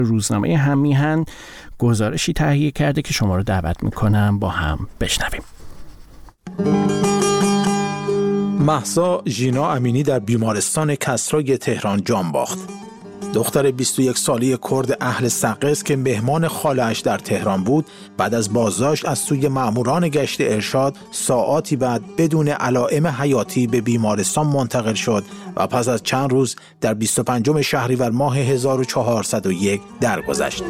روزنامه هم‌میهن گزارشی تهیه کرده که شما رو دعوت میکنم با هم بشنویم. مهسا ژینا امینی در بیمارستان کسری تهران جان باخت. دختر 21 ساله کرد اهل سقز که مهمان خاله‌اش در تهران بود، بعد از بازداشت از سوی ماموران گشت ارشاد ساعاتی بعد بدون علائم حیاتی به بیمارستان منتقل شد و پس از چند روز در 25 شهریور ماه 1401 درگذشت.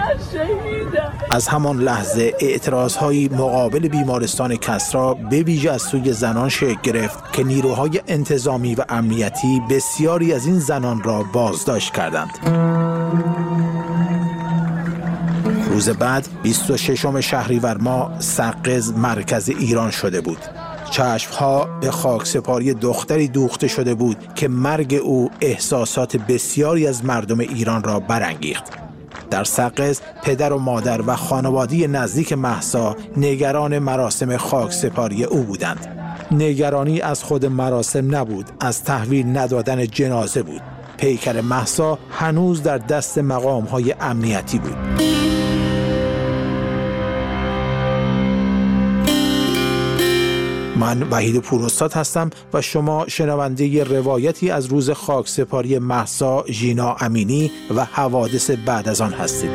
از همان لحظه اعتراض‌های مقابل بیمارستان کسری به ویژه از سوی زنان شکل گرفت که نیروهای انتظامی و امنیتی بسیاری از این زنان را بازداشت کردند. روز بعد 26 شهریور ماه سقز مرکز ایران شده بود. چشمها به خاکسپاری دختری دوخته شده بود که مرگ او احساسات بسیاری از مردم ایران را برانگیخت. در سقز پدر و مادر و خانواده نزدیک مهسا نگران مراسم خاکسپاری او بودند. نگرانی از خود مراسم نبود، از تحویل ندادن جنازه بود. پیکر مهسا هنوز در دست مقام‌های امنیتی بود. من وحید پوراستاد هستم و شما شنونده روایتی از روز خاکسپاری مهسا ژینا امینی و حوادث بعد از آن هستید.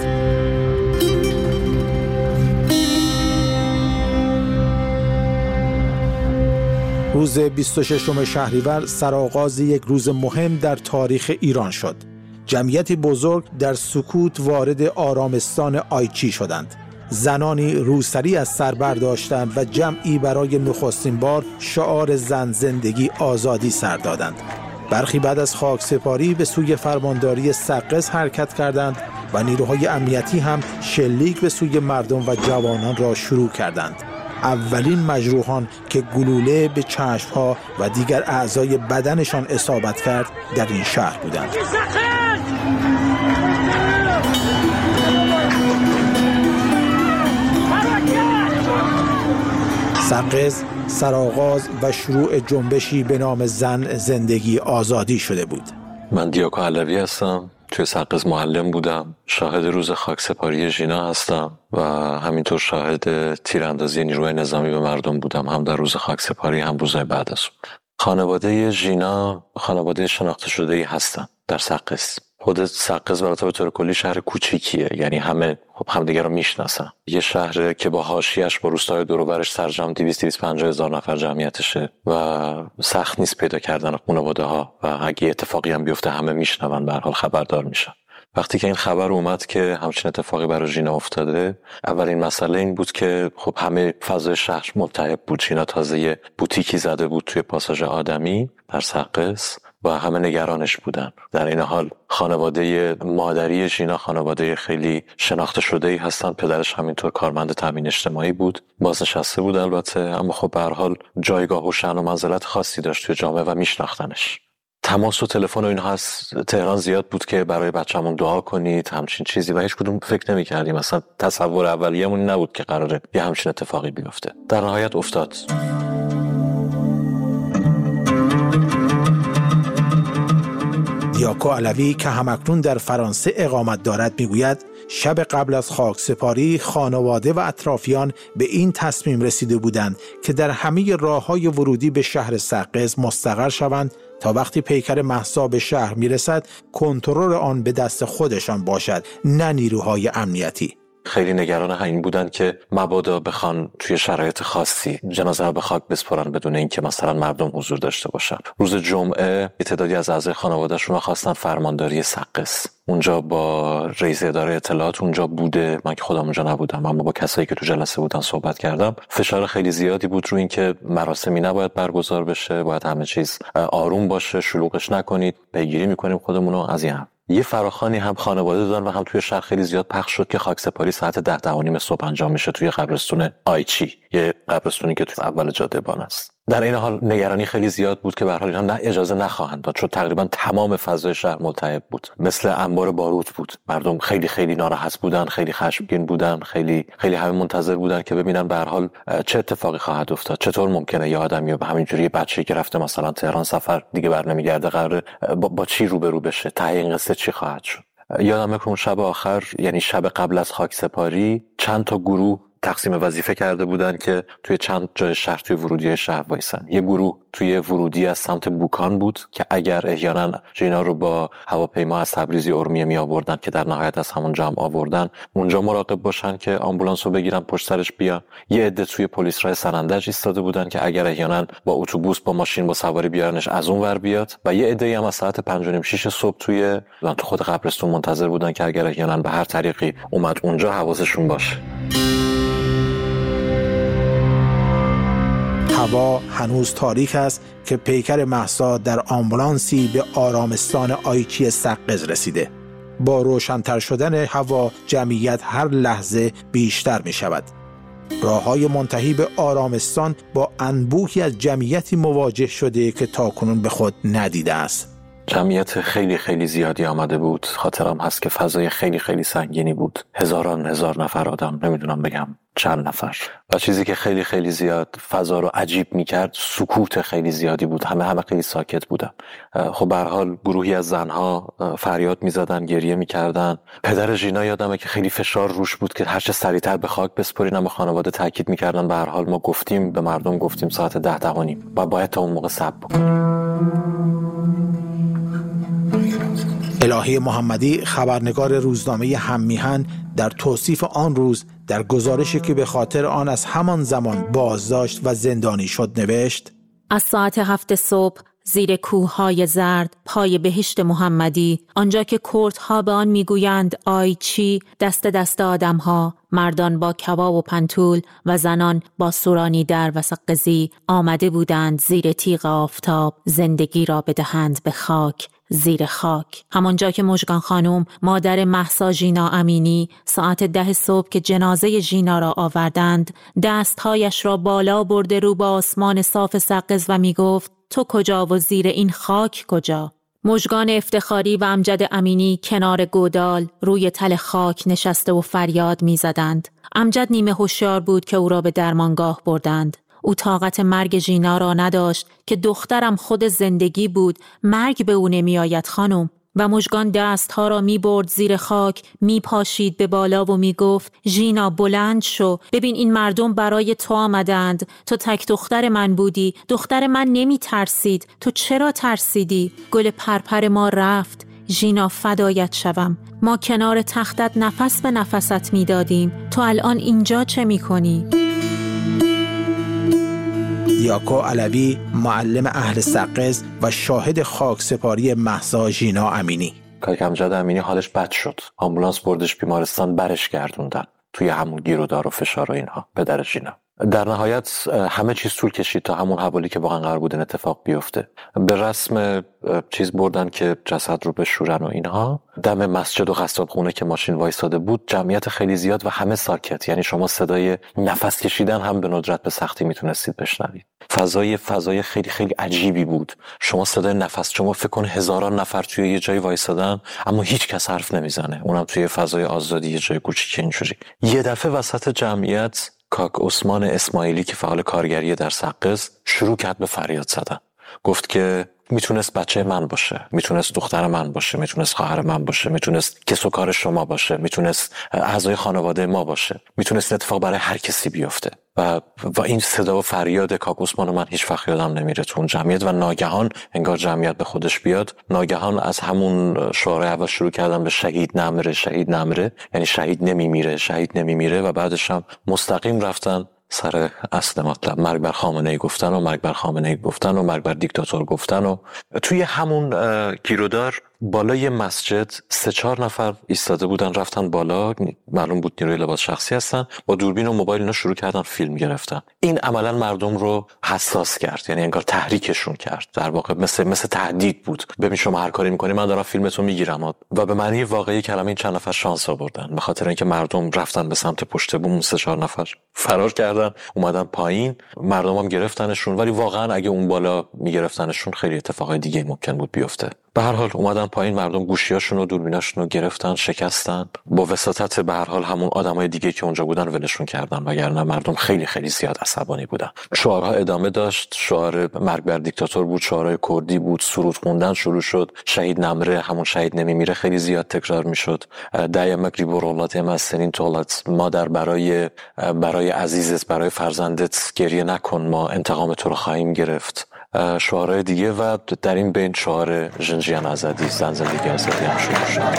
روز 26 شهریور سرآغاز یک روز مهم در تاریخ ایران شد. جمعیتی بزرگ در سکوت وارد آرامستان آیچی شدند. زنانی روسری از سر برداشتند و جمعی برای نخستین بار شعار زن زندگی آزادی سر دادند. برخی بعد از خاکسپاری به سوی فرمانداری سقز حرکت کردند و نیروهای امنیتی هم شلیک به سوی مردم و جوانان را شروع کردند. اولین مجروحان که گلوله به چشمها و دیگر اعضای بدنشان اصابت کرد در این شهر بودند. سقز سرآغاز و شروع جنبشی به نام زن زندگی آزادی شده بود. من دیاکو علوی هستم، توی سقز معلم بودم، شاهد روز خاکسپاری ژینا هستم و همینطور شاهد تیراندازی نیروی نظامی به مردم بودم، هم در روز خاکسپاری هم روزهای بعد از اون. خانواده ژینا خانواده شناخته شده‌ای هستن در سقز. خود سقز البته به طور کلی شهر کوچیکیه، یعنی همه همدیگه رو میشناسن. یه شهره که با حاشیه‌اش با روستای دور و برش سرجم 200-250 هزار نفر جمعیتشه و سخت نیست پیدا کردن خانواده‌ها و اگه اتفاقی هم بیفته همه میشنون، به هر حال خبردار میشن. وقتی که این خبر اومد که همچین اتفاقی برای ژینا افتاده، اولین مسئله این بود که خب همه فضای شهر ملتهب بود. ژینا تازه یه بوتیکی زده بود توی پاساژ آدمی در سقز و همه نگرانش بودن. در این حال خانواده مادری ژینا خانواده خیلی شناخته شده‌ای هستن. پدرش همینطور کارمند تامین اجتماعی بود، بازنشسته بود البته، اما خب به هر حال جایگاه و شأن و منزلت خاصی داشت توی جامعه و میشناختنش. تماس و تلفن و اینها از تهران زیاد بود که برای بچه‌مون دعا کنید همچین چیزی، و هیچ کدوم فکر نمی‌کردیم، مثلا تصور اولیه‌مون نبود که قراره یه همچین اتفاقی بیفته. در نهایت افتاد. دیاکو علوی که همکنون در فرانسه اقامت دارد میگوید شب قبل از خاکسپاری خانواده و اطرافیان به این تصمیم رسیده بودند که در همه راه‌های ورودی به شهر سقز مستقر شوند تا وقتی پیکر مهسا به شهر میرسد کنترل آن به دست خودشان باشد، نه نیروهای امنیتی. خیلی نگران همین بودن که مبادا بخوان توی شرایط خاصی جنازه رو به خاک بسپارن بدون اینکه مثلا مردم حضور داشته باشن. روز جمعه تعدادی از اعضای خانواده‌شون خواستن فرمانداری سقز. اونجا با رئیس اداره اطلاعات اونجا بوده، من که خودم اونجا نبودم اما با کسایی که تو جلسه بودن صحبت کردم. فشار خیلی زیادی بود روی اینکه مراسمی نباید برگزار بشه، باید همه چیز آروم باشه، شلوغش نکنید، پیگیری می‌کنیم خودمون رو از این. یه فراخوانی هم خانواده دادن و هم توی شهر خیلی زیاد پخش شد که خاکسپاری ساعت 10-10:30 صبح انجام میشه توی قبرستون آیچی، یه قبرستونی که تو اول جاده‌بان است. در این حال نگرانی خیلی زیاد بود که به هر حال اینا اجازه نخواهند داد، چون تقریبا تمام فضای شهر ملتهب بود، مثل انبار باروت بود. مردم خیلی خیلی ناراحت بودن، خیلی خشمگین بودن، خیلی خیلی همه منتظر بودن که ببینن به هر حال چه اتفاقی خواهد افتاد. چطور ممکنه یه آدمی به همینجوری بچه‌ای که رفته مثلا تهران سفر دیگه برنمیگرده قراره با چی روبرو بشه، ته این قصه چی خواهد شد. یادمه که اون شب آخر، یعنی شب قبل از خاکسپاری، چند تا گروه تقسیم وظیفه کرده بودن که توی چند جای شهر، توی ورودی شهر وایسن. یه گروه توی ورودی از سمت بوکان بود که اگر احیانا ژینا رو با هواپیما از تبریزی ارومیه می آوردن که در نهایت از همون جمع آوردن، اونجا مراقب باشن که آمبولانس رو بگیرن پشت سرش بیان. یه عده توی پلیس راه سنندج ایستاده بودن که اگر احیانا با اتوبوس، با ماشین، با سواری بیارنش از اون ور بیاد، و یه عده هم از ساعت 5:30 صبح توی خود قبرستون منتظر بودن که اگر احیانا به هر طریقی اومد اونجا حواسشون باشه. هوا هنوز تاریک است که پیکر مهسا در آمبولانسی به آرامستان آیچی سقز رسیده. با روشن‌تر شدن هوا جمعیت هر لحظه بیشتر می شود. راه‌های منتهی به آرامستان با انبوهی از جمعیتی مواجه شده که تاکنون به خود ندیده است. جمعیت خیلی خیلی زیادی آمده بود. خاطرم هست که فضای خیلی خیلی سنگینی بود. هزار نفر آدم، نمیدونم بگم چند نفر. و چیزی که خیلی خیلی زیاد فضا رو عجیب میکرد، سکوت خیلی زیادی بود. همه خیلی ساکت بودن. خب به هر حال گروهی از زنها فریاد میزدن، گریه میکردن. پدر ژینا یادمه که خیلی فشار روش بود که هر چه سریعتر به خاک بسپرین، اما خانواده تاکید میکردن به هر حال ما گفتیم، به مردم گفتیم ساعت 10:30 و باید تا اون موقع صبر بکنیم. الهی محمدی، خبرنگار روزنامه هممیهن، در توصیف آن روز در گزارشی که به خاطر آن از همان زمان بازداشت و زندانی شد نوشت: از ساعت 7 صبح زیر کوههای زرد پای بهشت محمدی، آنجا که کردها به آن میگویند آیچی، دست آدمها، مردان با کباب و پنتول و زنان با سورانی در و سقزی آمده بودند زیر تیغ آفتاب زندگی را بدهند به خاک، زیر خاک. همانجا که مژگان خانم، مادر مهسا ژینا امینی، ساعت 10 صبح که جنازه ژینا را آوردند، دستهایش را بالا برده رو به آسمان صاف سقز و می گفت تو کجا و زیر این خاک کجا؟ مژگان افتخاری و امجد امینی کنار گودال روی تل خاک نشسته و فریاد می زدند. امجد نیمه هوشیار بود که او را به درمانگاه بردند. او طاقت مرگ ژینا را نداشت که دخترم خود زندگی بود، مرگ به او نمی آید خانم. و مژگان دستها را می برد زیر خاک، می پاشید به بالا و می گفت ژینا بلند شو، ببین این مردم برای تو آمدند، تو تک دختر من بودی، دختر من نمی ترسید، تو چرا ترسیدی؟ گل پرپر ما رفت، ژینا فدایت شوم، ما کنار تختت نفس به نفست می دادیم، تو الان اینجا چه می کنی؟ دیاکو علوی، معلم اهل سقز و شاهد خاکسپاری مهسا ژینا امینی: کاک امجد امینی حالش بد شد، آمبولانس بردش بیمارستان، برش گردوندن توی همون گیرودار و فشار و اینها. پدر ژینا در نهایت همه چیز طول کشید تا همون حوالی که واقعا قرار بود اتفاق بیفته. به رسم چیز بردن که جسد رو بشورن و اینها. دم مسجد و قصابخونه که ماشین وایساده بود، جمعیت خیلی زیاد و همه ساکت، یعنی شما صدای نفس کشیدن هم به ندرت به سختی میتونستید بشنوید. فضای خیلی خیلی عجیبی بود. شما صدای نفس، شما فکر کن هزاران نفر توی یه جای وایسادن اما هیچ کس حرف نمیزنه، اونم توی فضای آزادی، یه جای کوچیک اینجوری. یه دفعه وسط جمعیت کاک عثمان اسماعیلی که فعال کارگری در سقز شروع کرد به فریاد زدن. گفت که میتونست بچه من باشه، میتونست دختر من باشه، میتونست خواهر من باشه، میتونست کس و کار شما باشه، میتونست اعضای خانواده ما باشه، میتونست اتفاق برای هر کسی بیفته. و این صدا و فریاد کاک عثمان من هیچ وقت یادم نمیره تو اون جمعیت. و ناگهان انگار جمعیت به خودش بیاد، ناگهان از همون شعار اول شروع کردن به شهید نمیره، شهید نمیره، یعنی شهید نمیمیره، شهید نمیمیره. و بعدش هم مستقیم رفتن سر اصل مطلب، مرگ بر خامنه‌ای گفتن و مرگ بر خامنه‌ای گفتن و مرگ بر دیکتاتور گفتن. و توی همون گیرودار بالای مسجد 3-4 نفر ایستاده بودن، رفتن بالا، معلوم بود نیروی لباس شخصی هستن، با دوربین و موبایل اینا شروع کردن فیلم گرفتن. این عملا مردم رو حساس کرد، یعنی انگار تحریکشون کرد، در واقع مثل تهدید بود. ببین شما هر کاری میکنی من دارم فیلمتو میگیرم. و به معنی واقعی کلمه این چند نفر شانس آوردن، به خاطر اینکه مردم رفتن به سمت پشت بوم، 3-4 نفر فرار کردن اومدن پایین، مردم هم گرفتنشون. ولی واقعا اگه اون بالا میگرفتنشون خیلی اتفاقای دیگه ممکن بود بیفته. به هر حال اومدن پایین، مردم گوشیاشون و دوربیناشون رو گرفتن، شکستن، با وساطت به هر حال همون آدمای دیگه که اونجا بودن ولشون کردن، وگرنه مردم خیلی خیلی زیاد عصبانی بودن. شعارها ادامه داشت، شعار مرگ بر دیکتاتور بود، شعارهای کردی بود، سرود خوندن شروع شد، شهید نمره، همون شهید نمیمیره خیلی زیاد تکرار میشد. دایمک ریبورولات امستنین تولات، مادر برای عزیزت، برای فرزندت گریه نکن، ما انتقام تو رو خواهیم گرفت. شعارهای دیگه و در این بین شعار ژنجیان آزادی، زن زندگی آزادی هم شروع شد.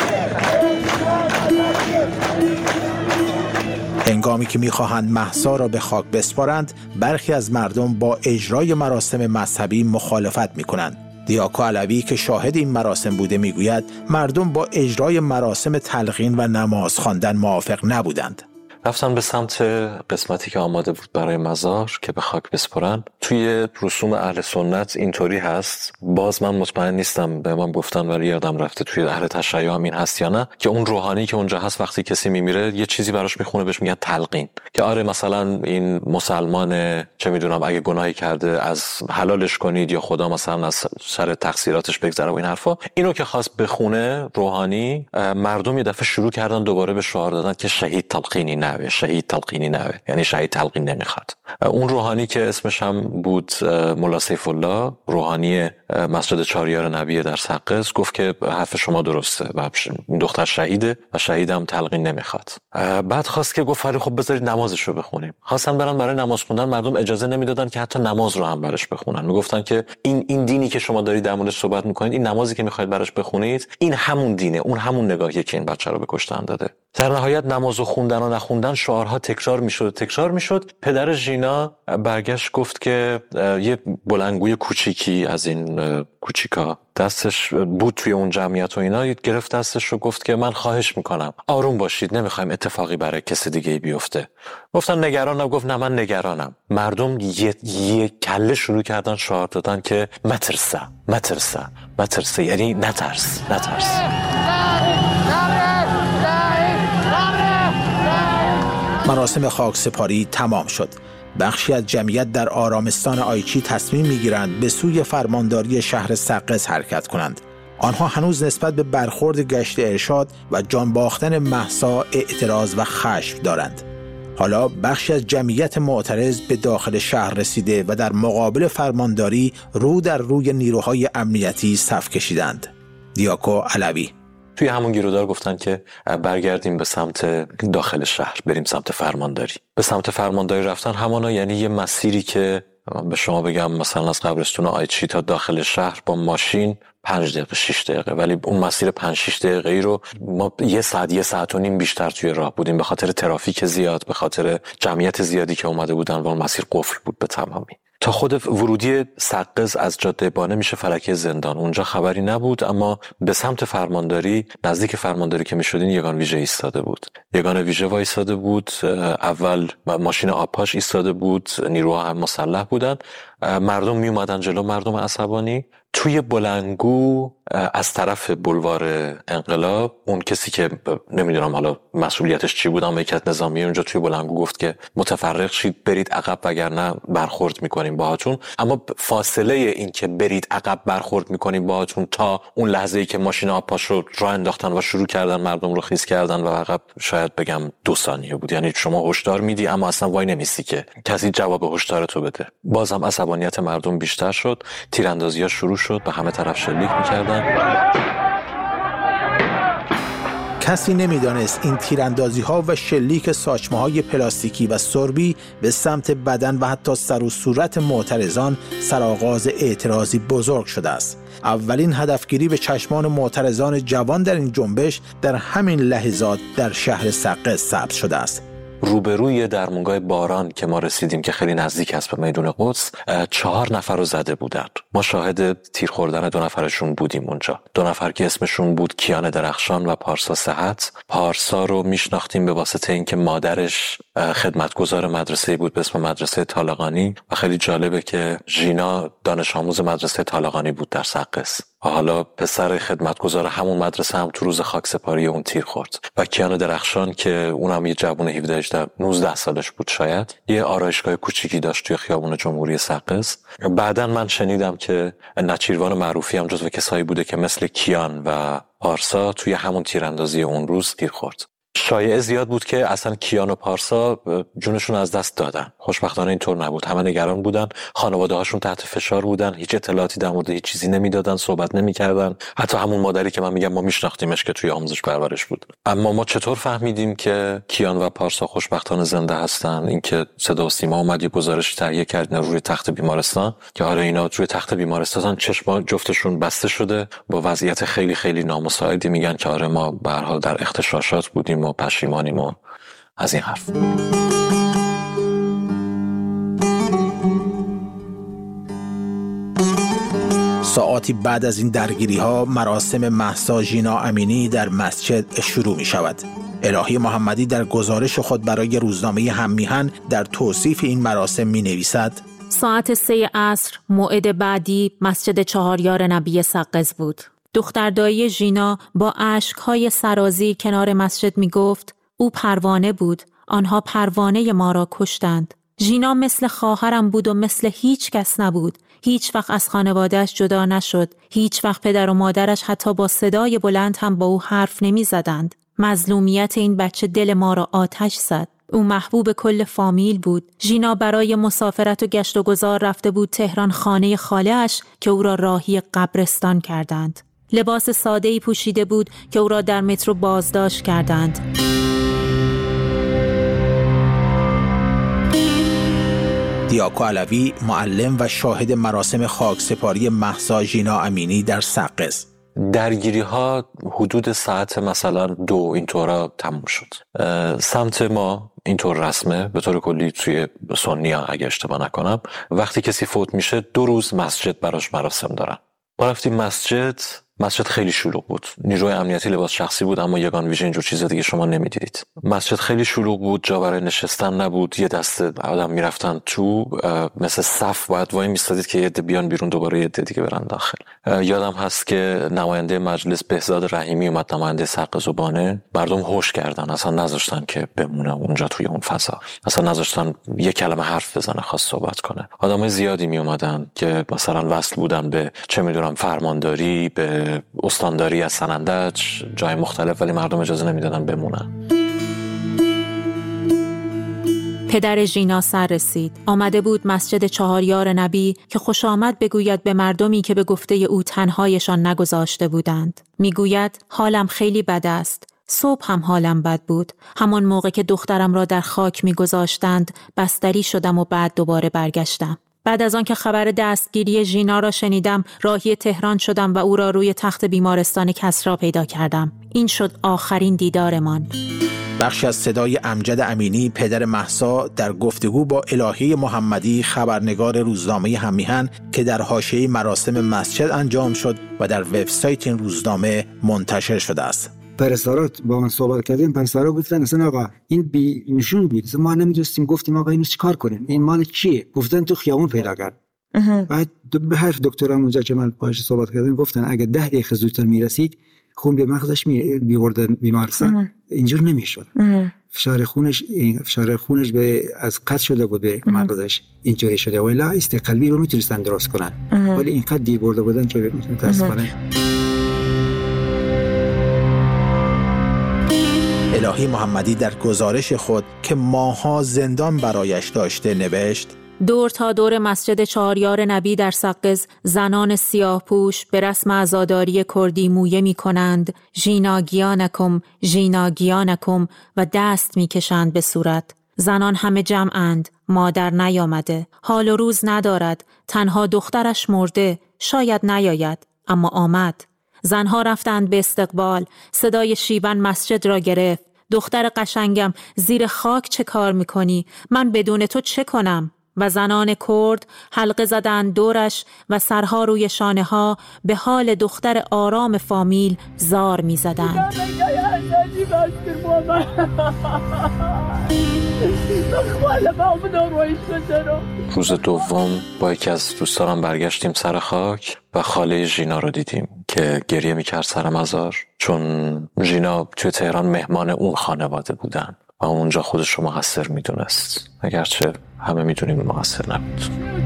هنگامی که می‌خواهند مهسا را به خاک بسپارند، برخی از مردم با اجرای مراسم مذهبی مخالفت می‌کنند. دیاکو علوی که شاهد این مراسم بوده میگوید مردم با اجرای مراسم تلقین و نماز خواندن موافق نبودند. رفتن به سمت قسمتی که آماده بود برای مزار که به خاک بسپرن. توی رسوم اهل سنت اینطوری هست، باز من مطمئن نیستم، به من گفتن ولی یادم رفته توی اهل تشیع هم این هست یا نه، که اون روحانی که اونجا هست وقتی کسی میمیره یه چیزی براش میخونه، بهش میگن تلقین، که آره مثلا این مسلمان چه میدونم اگه گناهی کرده از حلالش کنید یا خدا مثلا از سر تقصیراتش بگذره و این حرفا. اینو که خواست بخونه روحانی، مردم یه دفعه شروع کردن دوباره به شعار دادن که شهید تلقینی نه، شهید تلقینی نه، یعنی شهید تلقین نمیخواد. اون روحانی که اسمش هم بود ملا سیف الله، روحانی مسجد چهاریار نبی در سقز، گفت که حرف شما درسته و این دختر شهیده و شهیدم تلقین نمیخواد. بعد خواست که گفت خب بذارید نمازشو بخونیم. خواستن برن برای نماز خوندن، مردم اجازه نمیدادن که حتی نماز رو هم براش بخونن. میگفتن که این دینی که شما دارید در موردش صحبت میکنید، این نمازی که میخواید براش بخونید، این همون دینه، اون همون نگاهیه که این بچه رو به کشتن داده. در نهایت نمازو خوندن و نخوندن شعارها تکرار میشد. پدر ژینا برگشت گفت که یه بلندگوی کوچیکی از این کوچیکا دستش بود توی اون جمعیت و اینا، گرفت دستش رو، گفت که من خواهش میکنم آروم باشید، نمیخوایم اتفاقی برای کسی دیگه بیفته. گفتن نگرانم، گفت نه من نگرانم. مردم یه کله شروع کردن شعار دادن که مترسه، یعنی نترس. مراسم خاکسپاری تمام شد. بخشی از جمعیت در آرامستان آیچی تصمیم میگیرند به سوی فرمانداری شهر سقز حرکت کنند. آنها هنوز نسبت به برخورد گشت ارشاد و جان باختن مهسا اعتراض و خشم دارند. حالا بخشی از جمعیت معترض به داخل شهر رسیده و در مقابل فرمانداری رو در روی نیروهای امنیتی صف کشیدند. دیاکو علوی: توی همون گیرودار گفتن که برگردیم به سمت داخل شهر، بریم سمت فرمانداری. به سمت فرمانداری رفتن همانا یعنی یه مسیری که به شما بگم مثلا از قبرستون آیچی تا داخل شهر با ماشین 5 دقیقه 6 دقیقه، ولی اون مسیر 5-6 دقیقه‌ای رو ما یه ساعت و نیم بیشتر توی راه بودیم، به خاطر ترافیک زیاد، به خاطر جمعیت زیادی که اومده بودن و مسیر قفل بود به تمامی. تا خود ورودی سقز از جاده بانه میشه فلکه زندان، اونجا خبری نبود، اما به سمت فرمانداری، نزدیک فرمانداری که میشدین یگان ویژه ایستاده بود. یگان ویژه وایساده بود، اول ماشین آبپاش ایستاده بود، نیروها هم مسلح بودن، مردم می اومدن جلو، مردم عصبانی. توی بلندگو از طرف بولوار انقلاب اون کسی که نمیدونم حالا مسئولیتش چی بود، اما یکی از نظامی اونجا توی بلندگو گفت که متفرق شید، برید عقب وگرنه برخورد میکنیم باهاتون. اما فاصله این که برید عقب برخورد میکنیم باهاتون تا اون لحظه‌ای که ماشین آبپاش رو راه انداختن و شروع کردن مردم رو خیس کردن و عقب، شاید بگم 2 ثانیه بود. یعنی شما هشدار میدی اما اصلا وای نمیستی که کسی جواب هشدارتو بده. بازم عصبانیت مردم بیشتر شد، تیراندازی‌ها شروع شد، به همه طرف شلیک می‌کردن. کسی نمی‌دانست این تیراندازی‌ها و شلیک ساچمه‌های پلاستیکی و سربی به سمت بدن و حتی سر و صورت معترضان سرآغاز اعتراضی بزرگ شده است. اولین هدفگیری به چشمان معترضان جوان در این جنبش در همین لحظات در شهر سقز ثبت شده است. روبروی درمونگاه باران که ما رسیدیم که خیلی نزدیک است به میدون قدس، 4 نفر رو زده بودن. ما شاهد تیر خوردن 2 نفرشون بودیم اونجا. 2 نفر که اسمشون بود کیان درخشان و پارسا صحت. پارسا رو میشناختیم به واسطه اینکه مادرش خدمتگزار مدرسه بود به اسم مدرسه طالقانی و خیلی جالبه که ژینا دانش آموز مدرسه طالقانی بود در سقز. حالا پسر خدمتگزار همون مدرسه هم تو روز خاکسپاری اون تیر خورد و کیان درخشان که اونم یه جوون 19 سالش بود شاید، یه آرایشگاه کوچیکی داشت توی خیابون جمهوری سقز. بعدن من شنیدم که نچیروان معروفی هم جزو کسایی بوده که مثل کیان و پارسا توی همون تیراندازی اون روز تیر خورد. شایعه زیاد بود که اصلا کیان و پارسا جونشون از دست دادن. خوشبختانه اینطور نبود. همه نگران بودن، خانواده هاشون تحت فشار بودن، هیچ اطلاعاتی در مورد هیچ چیزی نمیدادن، صحبت نمیکردن. حتی همون مادری که من میگم ما میشناختیمش که توی آموزش پرورش بود. اما ما چطور فهمیدیم که کیان و پارسا خوشبختانه زنده هستن؟ اینکه صدا و سیما اومد یه گزارش تهیه کرد روی تخت بیمارستان که آره اینا روی تخت بیمارستان، چشم جفتشون بسته شده با وضعیت خیلی خیلی نامساعدی. میگن که آره ما به هر حال در اغتشاشات بودیم و پشیمانیم و از این حرف. ساعاتی بعد از این درگیری‌ها مراسم مهسا ژینا امینی در مسجد شروع می شود. الهی محمدی در گزارش خود برای روزنامه هممیهن در توصیف این مراسم می نویسد: ساعت 3 عصر موعد بعدی مسجد چهاریار نبی سقز بود. دختردایی ژینا با اشک‌های سرازیر کنار مسجد می گفت او پروانه بود، آنها پروانه ما را کشتند. ژینا مثل خواهرم بود و مثل هیچ کس نبود. هیچ وقت از خانواده‌اش جدا نشد. هیچ وقت پدر و مادرش حتی با صدای بلند هم با او حرف نمی زدند. مظلومیت این بچه دل ما را آتش زد. او محبوب کل فامیل بود. ژینا برای مسافرت و گشت و گذار رفته بود تهران خانه خاله‌اش که او را راهی قبرستان کردند. لباس ساده‌ای پوشیده بود که او را در مترو بازداشت کردند. دیاکو علوی، معلم و شاهد مراسم خاکسپاری مهسا ژینا امینی در سقز: درگیری ها حدود ساعت مثلا 2 اینطورا تموم شد. سمت ما اینطور رسمه به طور کلی توی سنیا اگه اشتباه نکنم، وقتی کسی فوت میشه 2 روز مسجد براش مراسم دارن. ما رفتیم مسجد خیلی شلوغ بود. نیروی امنیتی لباس شخصی بود اما یگان ویژه اینجور چیز دیگه شما نمیدیدید. مسجد خیلی شلوغ بود، جا برای نشستن نبود. یه دسته آدم میرفتن تو، مثل صف باید وای میستادید که یه عده بیان بیرون دوباره یه عده دیگه برن داخل. یادم هست که نماینده مجلس بهزاد رحیمی اومد، نماینده سقزوبانه، مردم هوش کردن، اصلا نذاشتن که بمونه اونجا توی اون فضا، اصلا نذاشتن یه کلمه حرف بزنه، خواست صحبت کنه. آدمای زیادی می اومدن که مثلا وصل بودن به چه میدونم فرمانداری، به استانداری از سنندج، جای مختلف، ولی مردم اجازه نمیدادن بمونن. پدر ژینا سر رسید. آمده بود مسجد چهاریار نبی که خوش آمد بگوید به مردمی که به گفته او تنهایشان نگذاشته بودند. میگوید حالم خیلی بد است. صبح هم حالم بد بود. همان موقع که دخترم را در خاک میگذاشتند بستری شدم و بعد دوباره برگشتم. بعد از آن که خبر دستگیری ژینا را شنیدم راهی تهران شدم و او را روی تخت بیمارستان کسری پیدا کردم. این شد آخرین دیدارمان. بخشی از صدای امجد امینی، پدر مهسا، در گفتگو با الهی محمدی، خبرنگار روزنامه هممیهن که در حاشیه مراسم مسجد انجام شد و در وبسایت این روزنامه منتشر شده است. پرستارات با من صحبت کردیم، پرستارا گفتن اصلا آقا این بی نشون بود، ما نمیدونستیم، گفتیم آقا اینو چیکار کنیم، این مال چیه؟ گفتن تو خیابون پیدا کرد. بعد به حرف دکترم اونجا که من باهاش صحبت کردم گفتن اگه 10 دقیقه زودتر میرسید خون به مغزش میوردن بیمارستان، اینجور نمیشد. فشار خونش به از قطع شده بود به مغزش، اینجوری شده، ولی است قلبی رو میتونستن درست کنن، ولی اینقدر دیر برده بودن که متاسفانه. الهی محمدی در گزارش خود که ماها زندان برایش داشته نوشت: دور تا دور مسجد چهاریار نبی در سقز زنان سیاه پوش به رسم عزاداری کردی مویه می کنند ژینا گیانکم ژینا گیانکم و دست می کشند به صورت. زنان همه جمعند، مادر نیامده، حال و روز ندارد، تنها دخترش مرده، شاید نیاید، اما آمد. زنها رفتند به استقبال، صدای شیون مسجد را گرفت. دختر قشنگم، زیر خاک چه کار میکنی؟ من بدون تو چه کنم؟ و زنان کرد حلقه زدند دورش و سرها روی شانه ها به حال دختر آرام فامیل زار میزدند. روز دوم با یکی از دوستانم برگشتیم سر خاک و خاله ژینا رو دیدیم که گریه میکرد سر مزار، چون ژینا توی تهران مهمان اون خانواده بودن و اونجا خودش رو مقصر میدونست، اگرچه همه میدونیم مقصر نبود.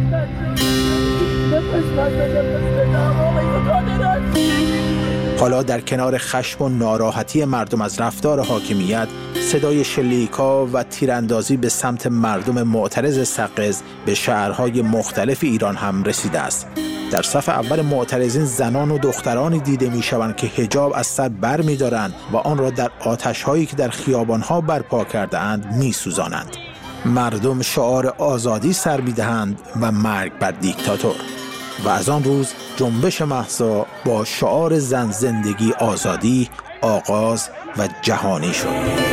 حالا در کنار خشم و ناراحتی مردم از رفتار حاکمیت، صدای شلیکا و تیراندازی به سمت مردم معترض سقز به شهرهای مختلف ایران هم رسیده است. در صف اول معترضین زنان و دخترانی دیده می‌شوند که حجاب از سر بر می‌دارند و آن را در آتش‌هایی که در خیابان‌ها برپا کرده‌اند می‌سوزانند. مردم شعار آزادی سر می‌دهند و مرگ بر دیکتاتور. و از آن روز جنبش مهسا با شعار زن زندگی آزادی آغاز و جهانی شد.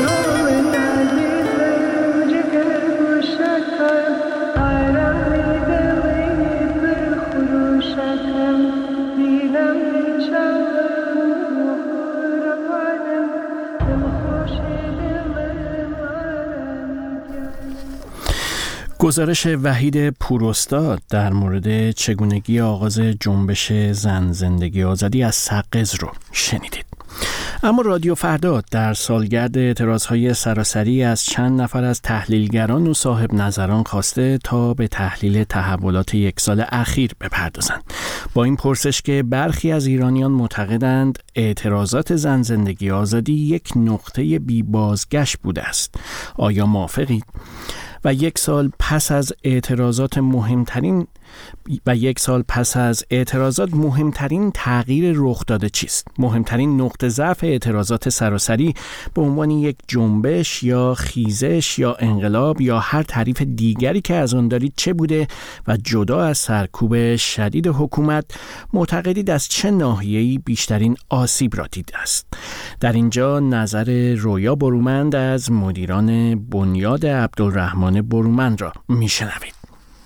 گزارش وحید پوراستاد در مورد چگونگی آغاز جنبش زن زندگی آزادی از سقز رو شنیدید. اما رادیو فردا در سالگرد اعتراضهای سراسری از چند نفر از تحلیلگران و صاحب نظران خواسته تا به تحلیل تحولات یک سال اخیر بپردازند. با این پرسش که برخی از ایرانیان معتقدند اعتراضات زن زندگی آزادی یک نقطه بی بازگشت بوده است. آیا موافقید؟ و یک سال پس از اعتراضات مهمترین تغییر رخ داده چیست؟ مهمترین نقطه ضعف اعتراضات سراسری به عنوان یک جنبش یا خیزش یا انقلاب یا هر تعریف دیگری که از آن دارید چه بوده و جدا از سرکوب شدید حکومت معتقدید از چه ناحیه‌ای بیشترین آسیب را دیده است؟ در اینجا نظر رویا برومند از مدیران بنیاد عبدالرحمن برومند را میشنوید.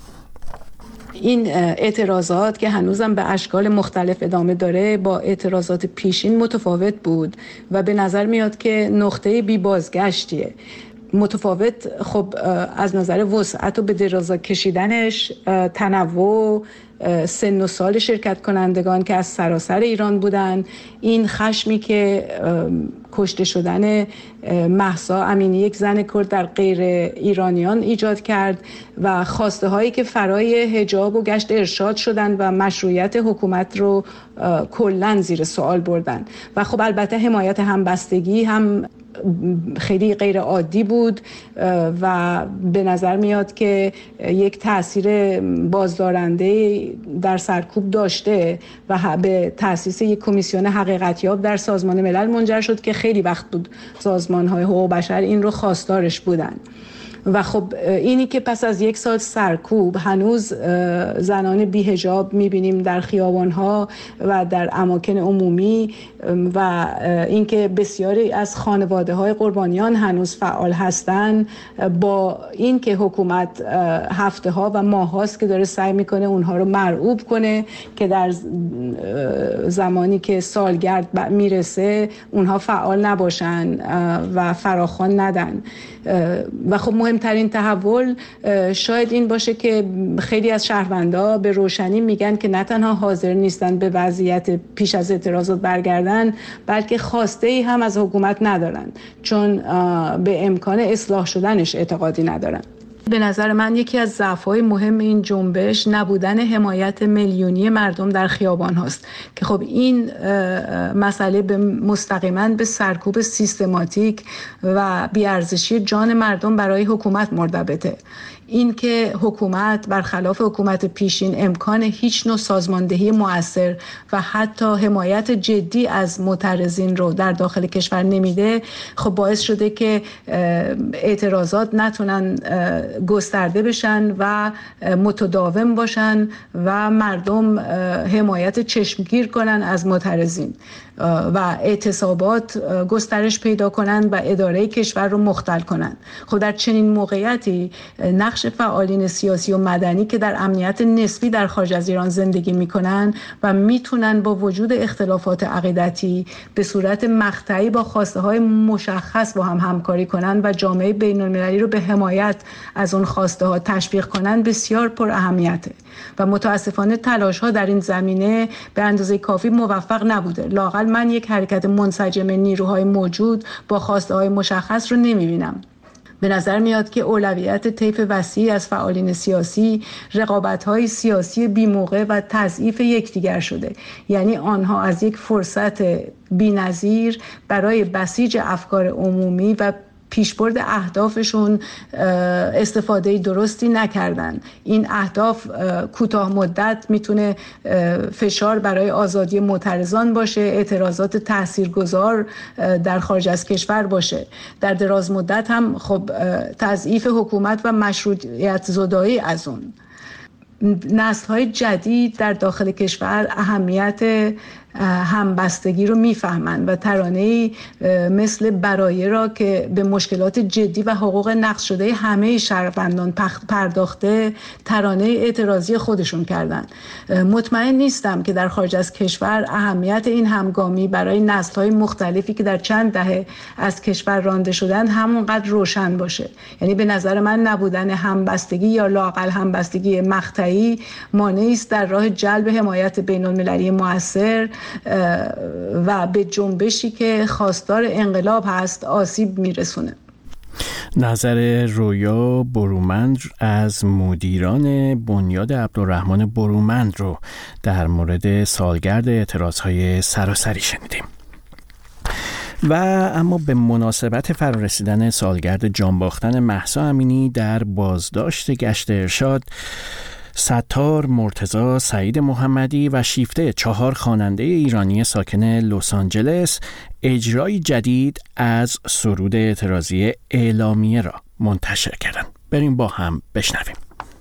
این اعتراضات که هنوزم به اشکال مختلف ادامه داره با اعتراضات پیشین متفاوت بود و به نظر میاد که نقطه بی بازگشتیه. متفاوت خب از نظر وسعت و به درازا کشیدنش، تنوع سن و سال شرکت کنندگان که از سراسر ایران بودن، این خشمی که کشته شدن مهسا امینی یک زن کرد در غیر ایرانیان ایجاد کرد و خواسته هایی که فرای حجاب و گشت ارشاد شدن و مشروعیت حکومت رو کلاً زیر سوال بردن و خب البته حمایت همبستگی هم خیلی غیر عادی بود و به نظر میاد که یک تأثیر بازدارنده در سرکوب داشته و به تأسیس یک کمیسیون حقیقتیاب در سازمان ملل منجر شد که خیلی وقت بود سازمان‌های حقوق بشر این رو خواستارش بودن. و خب اینی که پس از یک سال سرکوب هنوز زنان بی حجاب میبینیم در خیابانها و در اماکن عمومی و اینکه بسیاری از خانواده های قربانیان هنوز فعال هستن، با اینکه حکومت هفته ها و ماه هاست که داره سعی میکنه اونها رو مرعوب کنه که در زمانی که سالگرد میرسه اونها فعال نباشن و فراخوان ندن. و خب مهمترین تحول شاید این باشه که خیلی از شهروندا به روشنی میگن که نه تنها حاضر نیستن به وضعیت پیش از اعتراضات برگردن، بلکه خواسته ای هم از حکومت ندارن، چون به امکان اصلاح شدنش اعتقادی ندارن. به نظر من یکی از ضعف‌های مهم این جنبش نبودن حمایت میلیونی مردم در خیابان هاست که خب این مسئله مستقیما به سرکوب سیستماتیک و بی‌ارزشی جان مردم برای حکومت مرتبطه. این که حکومت برخلاف حکومت پیشین امکان هیچ نوع سازماندهی مؤثر و حتی حمایت جدی از معترضین رو در داخل کشور نمیده، خب باعث شده که اعتراضات نتونن گسترده بشن و متداوم باشن و مردم حمایت چشمگیر کنن از معترضین. و اعتصابات گسترش پیدا کنند و اداره کشور رو مختل کنند. خب در چنین موقعیتی نقش فعالین سیاسی و مدنی که در امنیت نسبی در خارج از ایران زندگی میکنن و میتونن با وجود اختلافات عقیدتی به صورت مقطعی با خواسته های مشخص با هم همکاری کنن و جامعه بین المللی رو به حمایت از اون خواسته ها تشویق کنن بسیار پر اهمیته و متاسفانه تلاش ها در این زمینه به اندازه کافی موفق نبوده. لااقل من یک حرکت منسجم نیروهای موجود با خواسته های مشخص رو نمیبینم. به نظر میاد که اولویت طیف وسیعی از فعالین سیاسی رقابت‌های سیاسی بی‌موقع و تضعیف یکدیگر شده. یعنی آنها از یک فرصت بی‌نظیر برای بسیج افکار عمومی و پیشبرد اهدافشون استفاده درستی نکردن. این اهداف کوتاه مدت میتونه فشار برای آزادی معترضان باشه، اعتراضات تاثیرگذار در خارج از کشور باشه. در دراز مدت هم خب تضعیف حکومت و مشروعیت زدایی از اون. نسل‌های جدید در داخل کشور اهمیت همبستگی رو میفهمند و ترانه‌ای مثل برایه را که به مشکلات جدی و حقوق نقض شده همه شهروندان پرداخته ترانه اعتراضی خودشون کردن. مطمئن نیستم که در خارج از کشور اهمیت این همگامی برای نسل‌های مختلفی که در چند دهه از کشور رانده شدن همونقدر روشن باشه. یعنی به نظر من نبودن همبستگی یا لااقل همبستگی مقطعی مانعی است در راه جلب حمایت بین‌المللی مؤثر و به جنبشی که خواستار انقلاب هست آسیب میرسونه. نظر رویا برومند از مدیران بنیاد عبدالرحمن برومند رو در مورد سالگرد اعتراضهای سراسری شنیدیم. و اما به مناسبت فرارسیدن سالگرد جانباختن مهسا امینی در بازداشت گشت ارشاد، ستار، مرتضی، سعید محمدی و شیفته 4 خواننده ایرانی ساکن لس آنجلس اجرای جدید از سرود اعتراضی اعلامیه را منتشر کردند. بریم با هم بشنویم.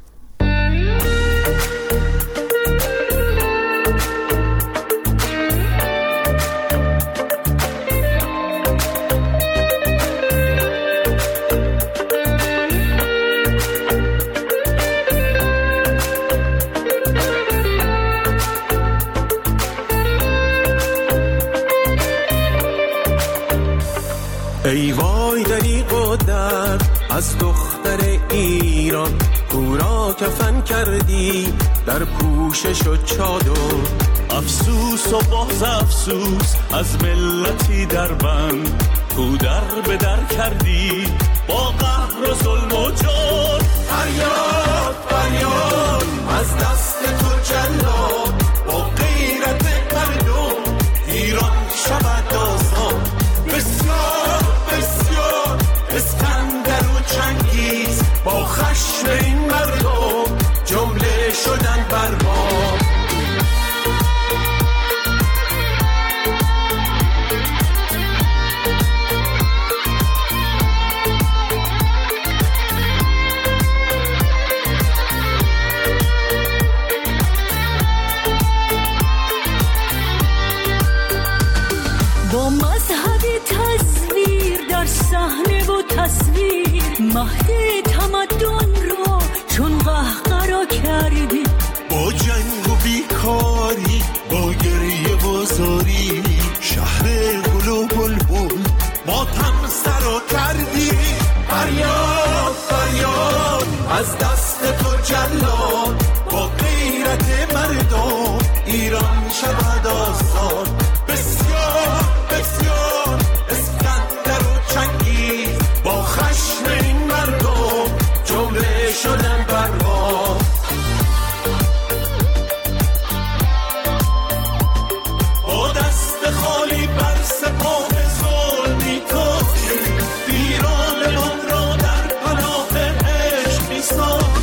ای وای دریغ و درد از دختر ایران، او را کفن کردی در پوشش و چادر. افسوس و باز افسوس از ملتی در بند، تو در به در کردی با قهر و ظلم و جور. فریاد فریاد از دست تو جلاد، با غیرت مردم ایران شود آزاد. بسیار بسیار اسکندر و چنگیز با خشم این مردم جمله شدن بر ما. با مذهبی تصویر در صحنه و تصویر، مهد تمدن را چون قهقرا کردی. با جنگ و بیکاری، با گریه و زاری، شهر گل و بلبل ماتم سرا کردی. فریاد فریاد از دست تو جلاد، با غیرت مردم ایران شود آزاد. بسیار بسیار اسکندر و چنگیز با خشم این مردم جمله شدن بر ما. با دست خالی بر سپاه ظلمی تازی، ایران من را در پناه عشق می‌سازی.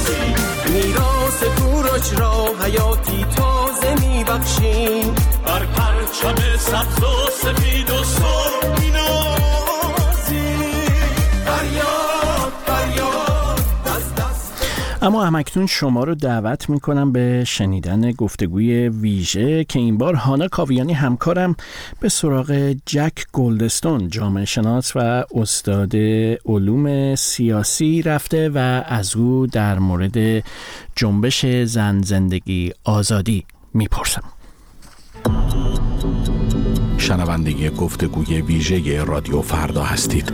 اما همکنون شما رو دعوت میکنم به شنیدن گفتگوی ویژه که این بار هانا کاویانی همکارم به سراغ جک گلدستون، جامعه شناس و استاد علوم سیاسی رفته و از او در مورد جنبش زن زندگی آزادی میپرسم. شنونده گفتگوی ویژه رادیو فردا هستید.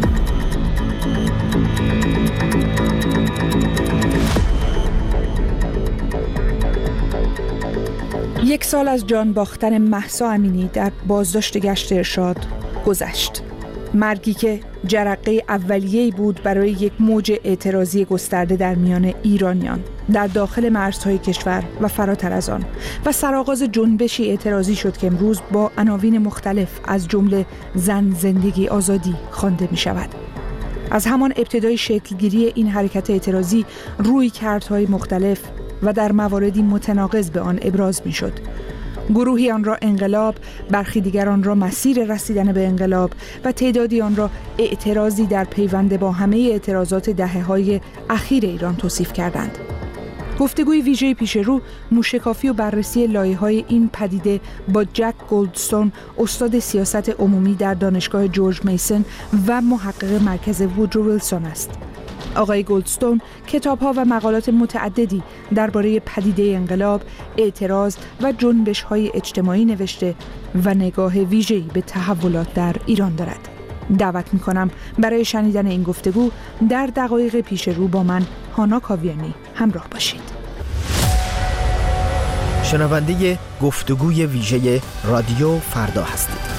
یک سال از جان باختن مهسا امینی در بازداشت گشت ارشاد گذشت. مرگی که جرقه اولیه‌ای بود برای یک موج اعتراضی گسترده در میان ایرانیان در داخل مرزهای کشور و فراتر از آن و سرآغاز جنبشی اعتراضی شد که امروز با عناوین مختلف از جمله زن زندگی آزادی خوانده می شود. از همان ابتدای شکلگیری این حرکت اعتراضی رویکردهای مختلف و در مواردی متناقض به آن ابراز می شد. گروهی آن را انقلاب، برخی دیگر آن را مسیر رسیدن به انقلاب و تعدادی آن را اعتراضی در پیوند با همه اعتراضات دهه‌های اخیر ایران توصیف کردند. گفتگوی ویژه پیش رو موشکافی و بررسی لایه‌های این پدیده با جک گلدستون، استاد سیاست عمومی در دانشگاه جورج میسن و محقق مرکز وودرو ویلسون است. آقای گلدستون کتاب‌ها و مقالات متعددی درباره پدیده انقلاب، اعتراض و جنبش‌های اجتماعی نوشته و نگاه ویژه‌ای به تحولات در ایران دارد. دعوت می‌کنم برای شنیدن این گفتگو در دقایق پیش رو با من هانا کاویانی همراه باشید. شنونده گفتگوی ویژه رادیو فردا هستید.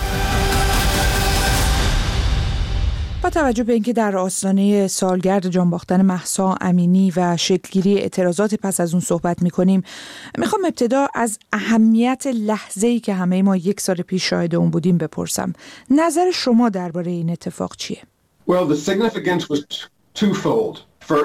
با توجه به اینکه در آستانه سالگرد جان باختن مهسا امینی و شکلگیری اعتراضات پس از اون صحبت می‌کنیم، میخوام ابتدا از اهمیت لحظه‌ای که همه ما یک سال پیش شاهد اون بودیم بپرسم. نظر شما درباره این اتفاق چیه؟ Well, the significance was twofold.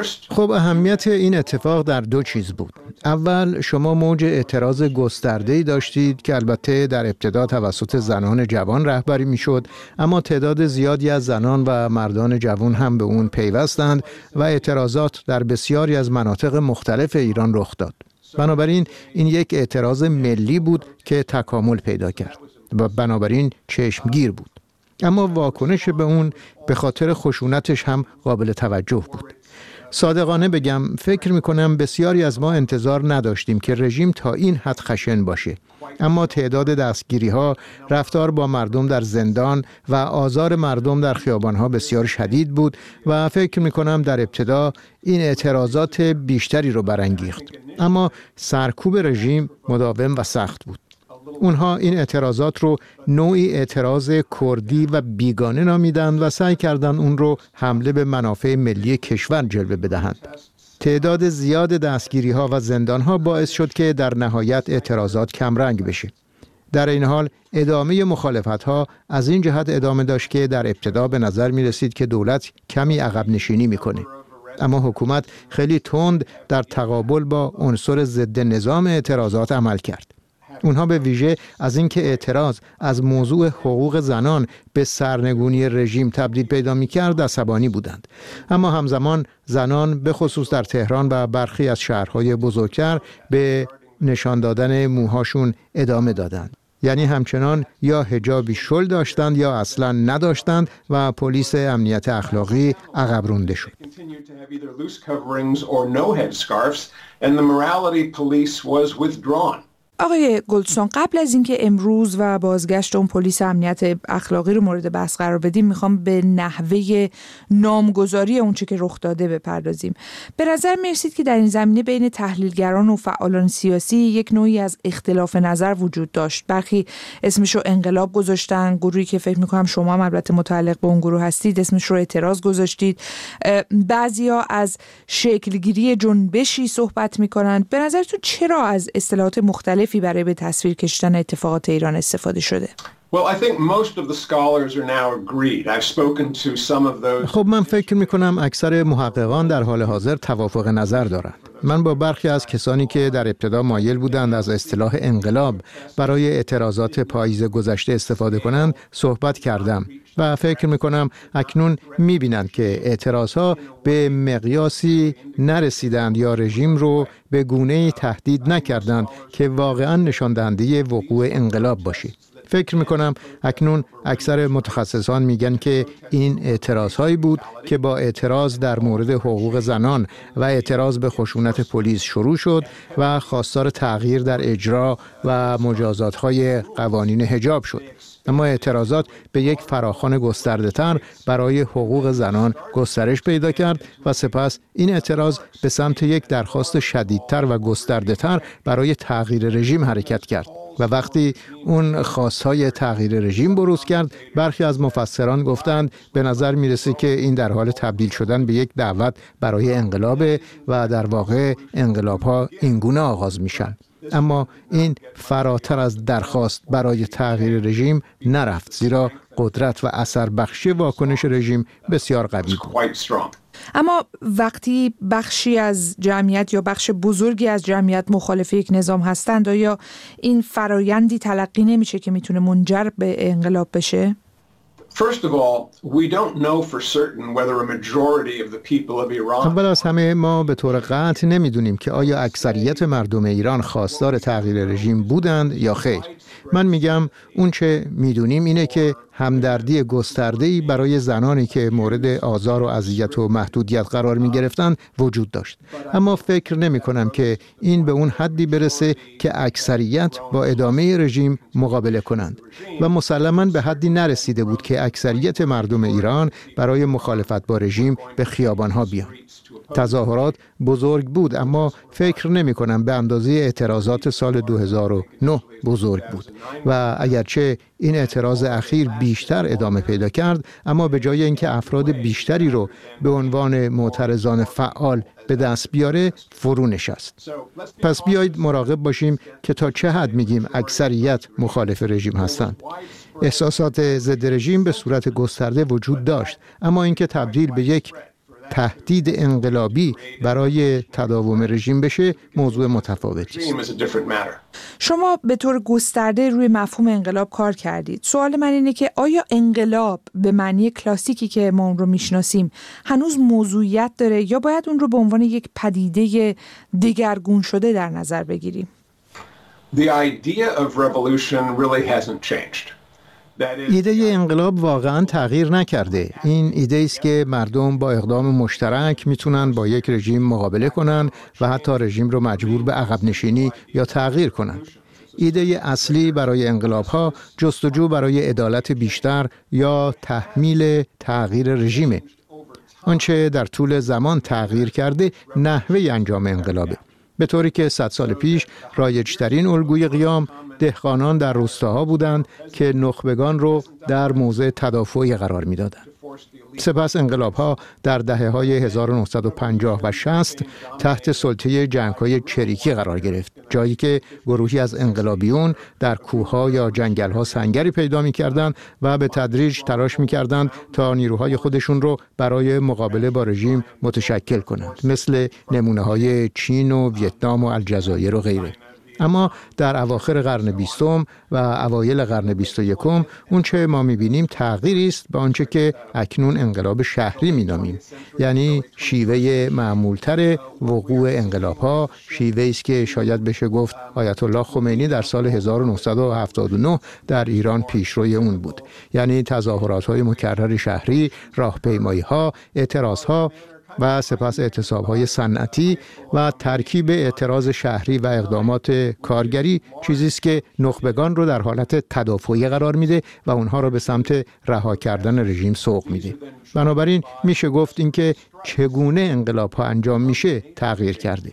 خب اهمیت این اتفاق در دو چیز بود. اول شما موج اعتراض گسترده‌ای داشتید که البته در ابتدا توسط زنان جوان رهبری میشد، اما تعداد زیادی از زنان و مردان جوان هم به اون پیوستند و اعتراضات در بسیاری از مناطق مختلف ایران رخ داد. بنابراین این یک اعتراض ملی بود که تکامل پیدا کرد و بنابراین چشمگیر بود. اما واکنش به اون به خاطر خشونتش هم قابل توجه بود. صادقانه بگم فکر میکنم بسیاری از ما انتظار نداشتیم که رژیم تا این حد خشن باشه، اما تعداد دستگیری ها، رفتار با مردم در زندان و آزار مردم در خیابان ها بسیار شدید بود و فکر میکنم در ابتدا این اعتراضات بیشتری رو برانگیخت، اما سرکوب رژیم مداوم و سخت بود. اونها این اعتراضات رو نوعی اعتراض کردی و بیگانه نامیدند و سعی کردند اون رو حمله به منافع ملی کشور جلوه بدهند. تعداد زیاد دستگیری ها و زندان ها باعث شد که در نهایت اعتراضات کمرنگ بشه. در این حال ادامه مخالفت ها از این جهت ادامه داشت که در ابتدا به نظر می رسید که دولت کمی عقب نشینی میکنه، اما حکومت خیلی تند در تقابل با عنصر ضد نظام اعتراضات عمل کرد. اونها به ویژه از اینکه اعتراض از موضوع حقوق زنان به سرنگونی رژیم تبدیل پیدا می‌کرد عصبانی بودند، اما همزمان زنان به خصوص در تهران و برخی از شهرهای بزرگتر به نشان دادن موهاشون ادامه دادند. یعنی همچنان یا حجابی شل داشتند یا اصلا نداشتند و پلیس امنیت اخلاقی عقب رانده شد. آقای گلدستون، قبل از اینکه امروز و بازگشت اون پلیس امنیت اخلاقی رو مورد بحث قرار بدیم، میخوام به نحوه نامگذاری اون چه که رخ داده بپردازیم. به نظر میرسید که در این زمینه بین تحلیلگران و فعالان سیاسی یک نوعی از اختلاف نظر وجود داشت. برخی اسمش رو انقلاب گذاشتن، گروهی که فکر میکنم شما هم البته متعلق به اون گروه هستید اسمش رو اعتراض گذاشتید. بعضیا از شکلگیری جنبشی صحبت میکنن. به نظرتون چرا از اصطلاحات مختلف برای به تصویر کشیدن اتفاقات ایران استفاده شده؟ خب من فکر میکنم اکثر محققان در حال حاضر توافق نظر دارند. من با برخی از کسانی که در ابتدا مایل بودند از اصطلاح انقلاب برای اعتراضات پاییز گذشته استفاده کنند صحبت کردم و فکر میکنم اکنون میبینند که اعتراضها به مقیاسی نرسیدند یا رژیم رو به گونه‌ای تهدید نکردند که واقعا نشان دهنده وقوع انقلاب باشید. فکر میکنم اکنون اکثر متخصصان میگن که این اعتراضهایی بود که با اعتراض در مورد حقوق زنان و اعتراض به خشونت پلیس شروع شد و خواستار تغییر در اجرا و مجازات‌های قوانین حجاب شد. اما اعتراضات به یک فراخوان گسترده‌تر برای حقوق زنان گسترش پیدا کرد و سپس این اعتراض به سمت یک درخواست شدیدتر و گسترده‌تر برای تغییر رژیم حرکت کرد. و وقتی اون خواستهای تغییر رژیم بروز کرد، برخی از مفسران گفتند به نظر میرسه که این در حال تبدیل شدن به یک دعوت برای انقلابه و در واقع انقلاب‌ها اینگونه آغاز میشن. اما این فراتر از درخواست برای تغییر رژیم نرفت، زیرا قدرت و اثر بخشی واکنش رژیم بسیار قوی بود. اما وقتی بخشی از جمعیت یا بخش بزرگی از جمعیت مخالف یک نظام هستند، آیا این فرایندی تلقی نمیشه که میتونه منجر به انقلاب بشه؟ اول از همه ما به طور قطع نمیدونیم که آیا اکثریت مردم ایران خواستار تغییر رژیم بودند یا خیر. من میگم اون چه میدونیم اینه که همدردی گسترده‌ای برای زنانی که مورد آزار و اذیت و محدودیت قرار می‌گرفتند وجود داشت. اما فکر نمی‌کنم که این به اون حدی برسه که اکثریت با ادامه رژیم مقابله کنند و مسلماً به حدی نرسیده بود که اکثریت مردم ایران برای مخالفت با رژیم به خیابان‌ها بیان. تظاهرات بزرگ بود، اما فکر نمی کنم به اندازه اعتراضات سال 2009 بزرگ بود و اگرچه این اعتراض اخیر بیشتر ادامه پیدا کرد، اما به جای اینکه افراد بیشتری رو به عنوان معترضان فعال به دست بیاره فرو نشست. پس بیایید مراقب باشیم که تا چه حد میگیم اکثریت مخالف رژیم هستند. احساسات ضد رژیم به صورت گسترده وجود داشت، اما اینکه تبدیل به یک تهدید انقلابی برای تداوم رژیم بشه موضوع متفاوتی است. شما به طور گسترده روی مفهوم انقلاب کار کردید. سوال من اینه که آیا انقلاب به معنی کلاسیکی که ما اون رو میشناسیم هنوز موضوعیت داره یا باید اون رو به عنوان یک پدیده دگرگون شده در نظر بگیریم؟ The idea of revolution really hasn't changed. ایده انقلاب واقعا تغییر نکرده. این ایده است که مردم با اقدام مشترک میتونن با یک رژیم مقابله کنن و حتی رژیم رو مجبور به عقب نشینی یا تغییر کنن. ایده اصلی برای انقلاب‌ها جستجو برای عدالت بیشتر یا تحمیل تغییر رژیمه. آنچه در طول زمان تغییر کرده نحوه انجام انقلابه. به طوری که 100 سال پیش رایج‌ترین الگوی قیام دهقانان در روستاها بودند که نخبگان رو در موضع تدافعی قرار می‌دادند. سپس انقلاب‌ها در دهه‌های 1950 و 60 تحت سلطه جنگ‌های چریکی قرار گرفت، جایی که گروهی از انقلابیون در کوه‌ها یا جنگل‌ها سنگری پیدا می‌کردند و به تدریج تلاش می‌کردند تا نیروهای خودشون رو برای مقابله با رژیم متشکل کنند، مثل نمونه‌های چین و ویتنام و الجزایر و غیره. اما در اواخر قرن 20 و اوایل قرن 21 اون چه ما می‌بینیم تغییری است به آنچه که اکنون انقلاب شهری می‌نامیم، یعنی شیوه معمولتر وقوع انقلاب‌ها، شیوه‌ای است که شاید بشه گفت آیت الله خمینی در سال 1979 در ایران پیشروی اون بود، یعنی تظاهرات‌های مکرر شهری، راهپیمایی‌ها، اعتراض‌ها و سپس اعتصاب‌های صنعتی و ترکیب اعتراض شهری و اقدامات کارگری چیزی است که نخبگان رو در حالت تدافعی قرار میده و اونها رو به سمت رها کردن رژیم سوق میده. بنابراین میشه گفت اینکه چگونه انقلاب‌ها انجام میشه تغییر کرده.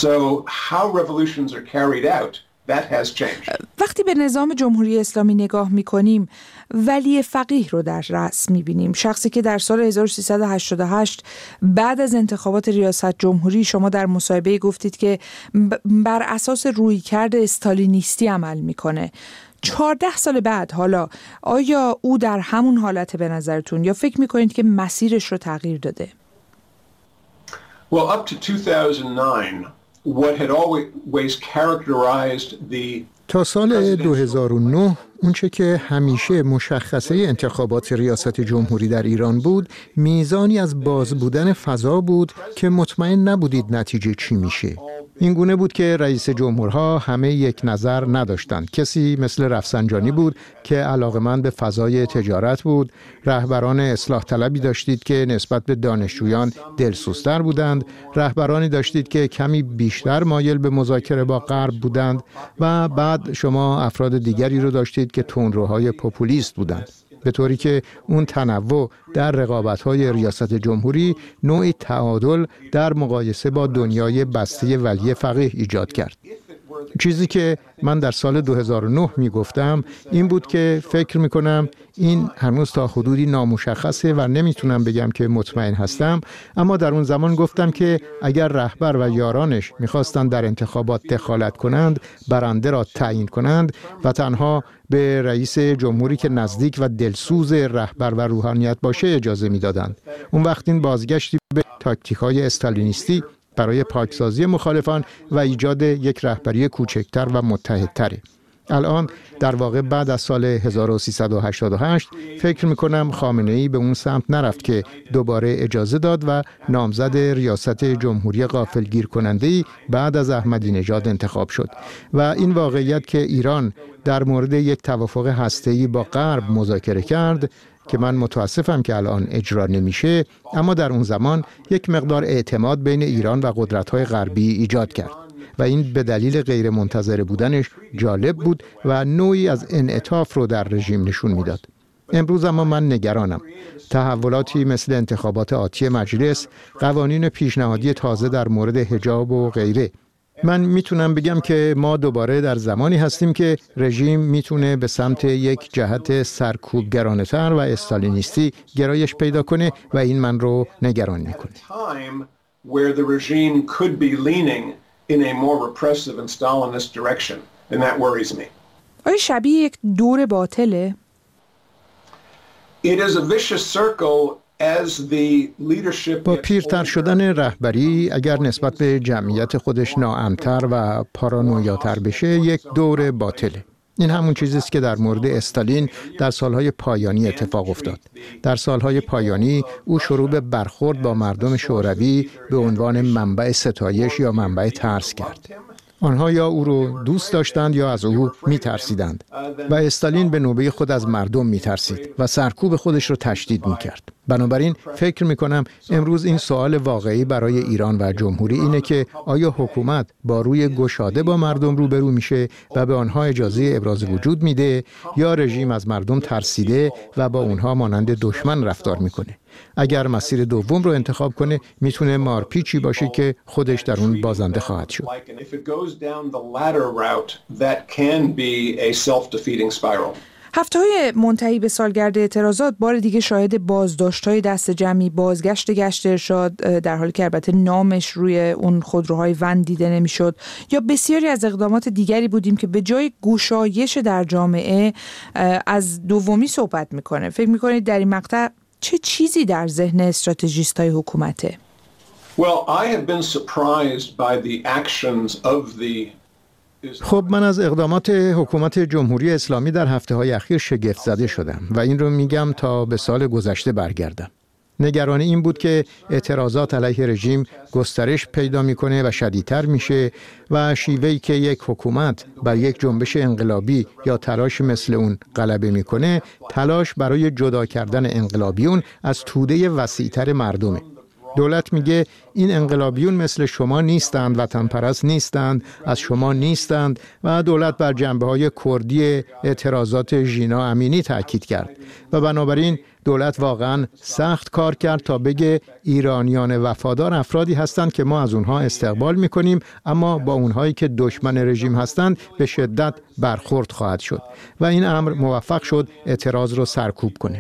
وقتی به نظام جمهوری اسلامی نگاه میکنیم، ولی فقیه رو در رأس میبینیم، شخصی که در سال 1388 بعد از انتخابات ریاست جمهوری شما در مصاحبه گفتید که بر اساس رویکرد استالینیستی عمل میکنه. 14 سال بعد حالا آیا او در همون حالت به نظرتون یا فکر میکنید که مسیرش رو تغییر داده؟ Well, up to 2009, what had always characterized the تا سال 2009 اونچه که همیشه مشخصه انتخابات ریاست جمهوری در ایران بود، میزانی از باز بودن فضا بود که مطمئن نبودید نتیجه چی میشه. این گونه بود که رئیس جمهورها همه یک نظر نداشتند. کسی مثل رفسنجانی بود که علاقه‌مند به فضای تجارت بود. رهبران اصلاح طلبی داشتید که نسبت به دانشجویان دلسوزتر بودند. رهبرانی داشتید که کمی بیشتر مایل به مذاکره با غرب بودند و بعد شما افراد دیگری رو داشتید که تندروهای پوپولیست بودند. به طوری که اون تنوع در رقابت‌های ریاست جمهوری نوعی تعادل در مقایسه با دنیای بسته ولی فقیه ایجاد کرد. چیزی که من در سال 2009 میگفتم این بود که فکر میکنم این هنوز تا حدودی نامشخصه و نمیتونم بگم که مطمئن هستم، اما در اون زمان گفتم که اگر رهبر و یارانش میخواستند در انتخابات دخالت کنند، برنده را تعیین کنند و تنها به رئیس جمهوری که نزدیک و دلسوز رهبر و روحانیت باشه اجازه میدادند. اون وقت این بازگشتی به تاکتیک‌های استالینیستی برای پاکسازی مخالفان و ایجاد یک رهبری کوچکتر و متحدتره. الان در واقع بعد از سال 1388 فکر میکنم خامنه‌ای به اون سمت نرفت که دوباره اجازه داد و نامزد ریاست جمهوری غافلگیر کننده‌ای بعد از احمدی نژاد انتخاب شد و این واقعیت که ایران در مورد یک توافق هسته‌ای با غرب مذاکره کرد که من متاسفم که الان اجرا نمیشه، اما در اون زمان یک مقدار اعتماد بین ایران و قدرت‌های غربی ایجاد کرد و این به دلیل غیر منتظره بودنش جالب بود و نوعی از انعطاف رو در رژیم نشون میداد. امروز اما من نگرانم. تحولاتی مثل انتخابات آتی مجلس، قوانین پیشنهادی تازه در مورد حجاب و غیره. من میتونم بگم که ما دوباره در زمانی هستیم که رژیم میتونه به سمت یک جهت سرکوبگرانه‌تر و استالینیستی گرایش پیدا کنه و این من رو نگران میکنه. آیا شبیه یک دور باطله؟ با پیرتر شدن رهبری اگر نسبت به جمعیت خودش ناامن‌تر و پارانویاتر بشه یک دور باطله. این همون چیزی است که در مورد استالین در سالهای پایانی اتفاق افتاد. در سالهای پایانی او شروع به برخورد با مردم شوروی به عنوان منبع ستایش یا منبع ترس کرد. آنها یا او رو دوست داشتند یا از او میترسیدند و استالین به نوبه خود از مردم میترسید و سرکوب خودش رو تشدید میکرد. بنابراین فکر میکنم امروز این سوال واقعی برای ایران و جمهوری اینه که آیا حکومت با روی گشاده با مردم روبرو میشه و به آنها اجازه ابراز وجود میده یا رژیم از مردم ترسیده و با اونها مانند دشمن رفتار میکنه. اگر مسیر دوم رو انتخاب کنه میتونه مارپیچی باشه که خودش در اون بازنده خواهد شد. هفته‌های منتهی به سالگرد اعتراضات بار دیگه شاهد بازداشت‌های دست جمعی، بازگشت گشت ارشاد در حالی که البته نامش روی اون خودروهای ون دیده نمی‌شد، یا بسیاری از اقدامات دیگری بودیم که به جای گشایش در جامعه از دومی صحبت می‌کنه. فکر می‌کنید در این مقطع چه چیزی در ذهن استراتژیست‌های حکومته؟ خب من از اقدامات حکومت جمهوری اسلامی در هفته‌های اخیر شگفت زده شدم و این رو میگم تا به سال گذشته برگردم. نگرانی این بود که اعتراضات علیه رژیم گسترش پیدا میکنه و شدیدتر میشه و شیوهی که یک حکومت بر یک جنبش انقلابی یا تلاش مثل اون غلبه میکنه، تلاش برای جدا کردن انقلابیون از توده وسیع‌تر مردمه. دولت میگه این انقلابیون مثل شما نیستند، وطن پرست نیستند، از شما نیستند و دولت بر جنبه‌های کردی اعتراضات ژینا امینی تاکید کرد و بنابراین دولت واقعا سخت کار کرد تا بگه ایرانیان وفادار افرادی هستند که ما از اونها استقبال میکنیم، اما با اونهایی که دشمن رژیم هستند به شدت برخورد خواهد شد و این امر موفق شد اعتراض رو سرکوب کنه.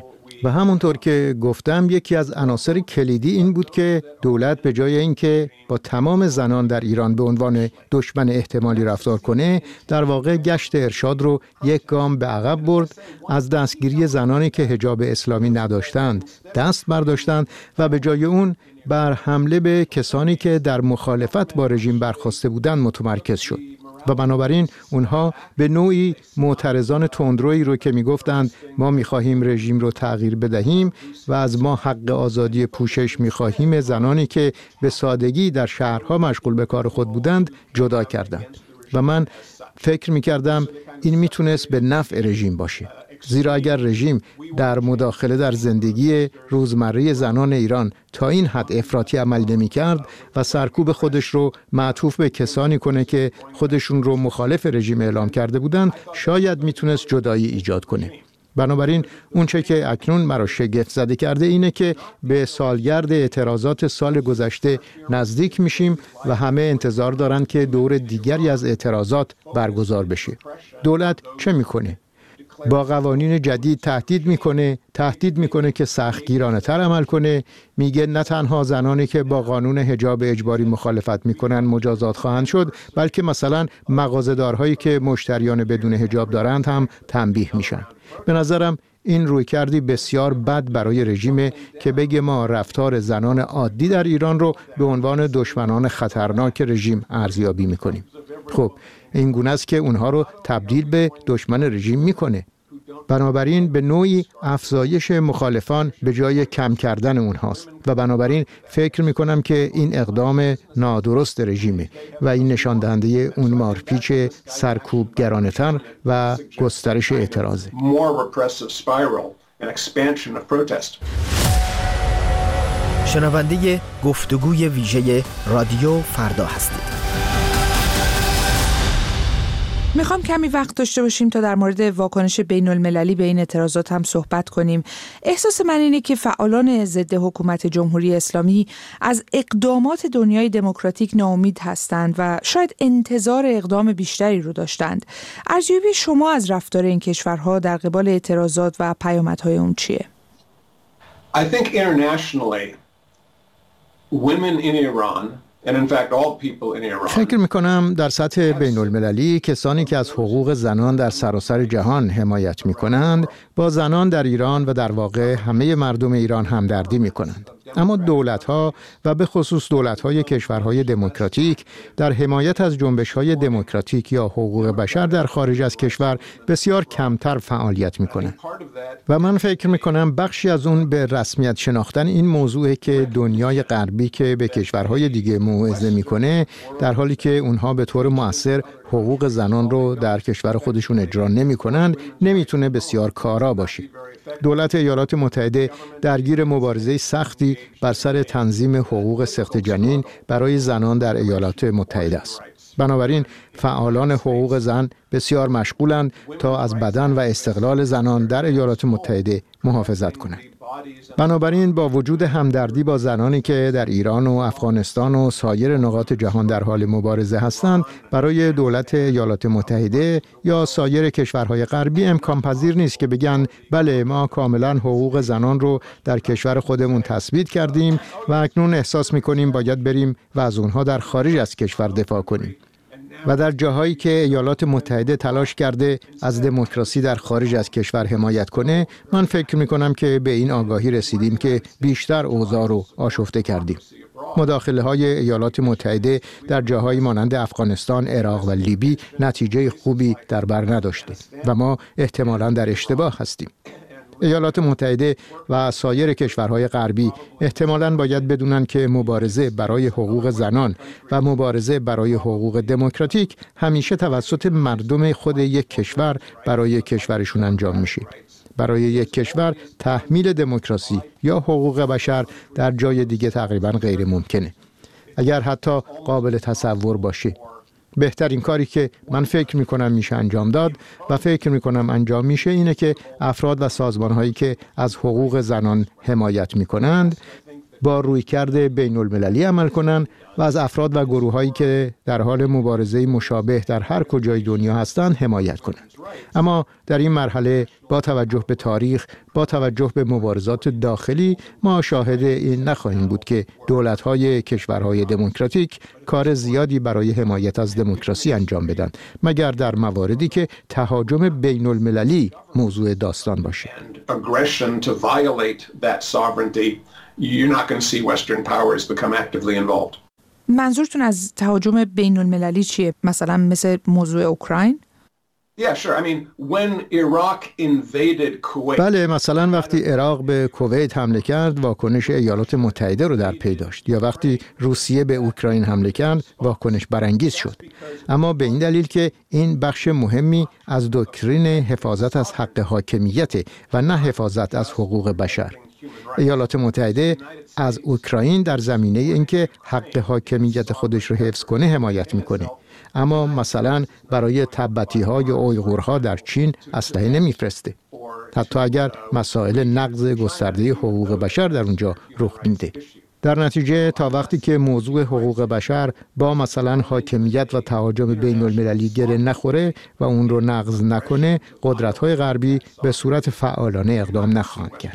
و همونطور که گفتم یکی از عناصر کلیدی این بود که دولت به جای اینکه با تمام زنان در ایران به عنوان دشمن احتمالی رفتار کنه، در واقع گشت ارشاد رو یک گام به عقب برد، از دستگیری زنانی که حجاب اسلامی نداشتند دست برداشتند و به جای اون بر حمله به کسانی که در مخالفت با رژیم برخاسته بودند متمرکز شد. و بنابراین اونها به نوعی معترضان تندرویی رو که میگفتند ما میخواهیم رژیم رو تغییر بدهیم و از ما حق آزادی پوشش میخواهیم، زنانی که به سادگی در شهرها مشغول به کار خود بودند جدا کردند. و من فکر میکردم این میتونست به نفع رژیم باشه، زیرا اگر رژیم در مداخله در زندگی روزمره زنان ایران تا این حد افراطی عمل نمی‌کرد و سرکوب خودش رو معطوف به کسانی کنه که خودشون رو مخالف رژیم اعلام کرده بودند، شاید میتونست جدایی ایجاد کنه. بنابراین اونچه که اکنون مرا شگفت زده کرده اینه که به سالگرد اعتراضات سال گذشته نزدیک میشیم و همه انتظار دارن که دور دیگری از اعتراضات برگزار بشه. دولت چه میکنه؟ با قوانین جدید تهدید میکنه که سختگیرانه تر عمل کنه. میگه نه تنها زنانی که با قانون حجاب اجباری مخالفت میکنن مجازات خواهند شد، بلکه مثلا مغازه‌دارهایی که مشتریان بدون حجاب دارند هم تنبیه میشن. به نظرم این رویکردی بسیار بد برای رژیمه که بگه ما رفتار زنان عادی در ایران رو به عنوان دشمنان خطرناک رژیم ارزیابی میکنیم. خب این گونه است که اونها رو تبدیل به دشمن رژیم میکنه. بنابراین به نوعی افزایش مخالفان به جای کم کردن اونهاست و بنابراین فکر میکنم که این اقدام نادرست رژیمه و این نشان دهنده اون مارپیچ سرکوبگرانه‌تر و گسترش اعتراضه. شنونده گفتگوی ویژه رادیو فردا هستید. میخوام کمی وقت داشته باشیم تا در مورد واکنش بین المللی به این اعتراضات هم صحبت کنیم. احساس من اینه که فعالان ضد حکومت جمهوری اسلامی از اقدامات دنیای دموکراتیک ناامید هستند و شاید انتظار اقدام بیشتری رو داشتند. ارزیابی شما از رفتار این کشورها در قبال اعتراضات و پیامدهای اون چیه؟ I think internationally, women in Iran and in fact all people in Iran. فکر میکنم در سطح بین المللی کسانی که از حقوق زنان در سراسر جهان حمایت میکنند با زنان در ایران و در واقع همه مردم ایران همدردی میکنند. اما دولت‌ها و به خصوص دولت‌های کشورهای دموکراتیک در حمایت از جنبش‌های دموکراتیک یا حقوق بشر در خارج از کشور بسیار کمتر فعالیت می‌کنند. و من فکر می‌کنم بخشی از اون به رسمیت شناختن این موضوعه که دنیای غربی که به کشورهای دیگه موعظه می‌کنه، در حالی که اونها به طور مؤثر حقوق زنان رو در کشور خودشون اجرا نمی‌کنند، نمی‌تونه بسیار کارا باشه. دولت ایالات متحده درگیر مبارزه سختی بر سر تنظیم حقوق سقط جنین برای زنان در ایالات متحده است. بنابراین فعالان حقوق زن بسیار مشغولند تا از بدن و استقلال زنان در ایالات متحده محافظت کنند. بنابراین با وجود همدردی با زنانی که در ایران و افغانستان و سایر نقاط جهان در حال مبارزه هستند، برای دولت ایالات متحده یا سایر کشورهای غربی امکان پذیر نیست که بگن بله ما کاملا حقوق زنان رو در کشور خودمون تثبیت کردیم و اکنون احساس می‌کنیم باید بریم و از اونها در خارج از کشور دفاع کنیم. و در جاهایی که ایالات متحده تلاش کرده از دموکراسی در خارج از کشور حمایت کنه، من فکر می‌کنم که به این آگاهی رسیدیم که بیشتر اوضاع رو آشفته کردیم. مداخله‌های ایالات متحده در جاهایی مانند افغانستان، عراق و لیبی نتیجه خوبی در بر نداشته و ما احتمالاً در اشتباه هستیم. ایالات متحده و سایر کشورهای غربی احتمالاً باید بدونن که مبارزه برای حقوق زنان و مبارزه برای حقوق دموکراتیک همیشه توسط مردم خود یک کشور برای کشورشون انجام میشه. برای یک کشور تحمیل دموکراسی یا حقوق بشر در جای دیگه تقریباً غیر ممکنه، اگر حتی قابل تصور باشه. بهترین کاری که من فکر میکنم میشه انجام داد و فکر میکنم انجام میشه اینه که افراد و سازمانهایی که از حقوق زنان حمایت میکنند با رویکرد بین المللی عمل کنند و از افراد و گروه‌هایی که در حال مبارزه مشابه در هر کجای دنیا هستند حمایت کنند. اما در این مرحله با توجه به تاریخ، با توجه به مبارزات داخلی، ما شاهد این نخواهیم بود که دولت‌های کشورهای دموکراتیک کار زیادی برای حمایت از دموکراسی انجام بدن، مگر در مواردی که تهاجم بین المللی موضوع داستان باشه. منظورتون از تهاجم بین المللی چیه؟ مثلا مثل موضوع اوکراین؟ بله، مثلا وقتی عراق به کویت حمله کرد واکنش ایالات متحده رو در پی داشت، یا وقتی روسیه به اوکراین حمله کرد واکنش برانگیز شد. اما به این دلیل که این بخش مهمی از دکترین حفاظت از حق حاکمیت و نه حفاظت از حقوق بشر. ایالات متحده از اوکراین در زمینه اینکه حق حاکمیت خودش رو حفظ کنه حمایت میکنه، اما مثلا برای تبتی‌های اویغورها در چین اسلحه نمیفرسته، حتی اگر مسائل نقض گسترده حقوق بشر در اونجا رخ میده. در نتیجه تا وقتی که موضوع حقوق بشر با مثلا حاکمیت و تهاجم بین المللی گره نخوره و اون رو نقض نکنه، قدرت‌های غربی به صورت فعالانه اقدام نخواهند کرد.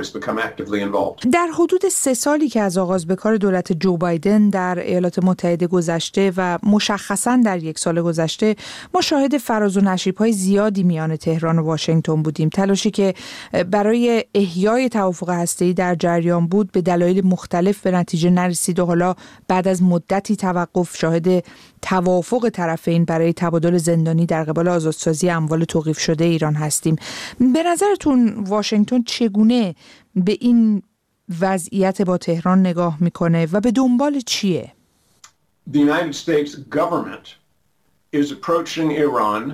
در حدود 3 سالی که از آغاز به کار دولت جو بایدن در ایالات متحده گذشته و مشخصاً در 1 سال گذشته، ما شاهد فراز و نشیب‌های زیادی میان تهران و واشنگتن بودیم. تلاشی که برای احیای توافق هسته‌ای در جریان بود به دلایل مختلف به نتیجه نرسید و حالا بعد از مدتی توقف شاهد توافق طرفین برای تبادل زندانی در قبال آزادسازی اموال توقیف شده ایران هستیم. به نظرتون واشنگتن چگونه به این وضعیت با تهران نگاه میکنه و به دنبال چیه؟ The United States government is approaching Iran.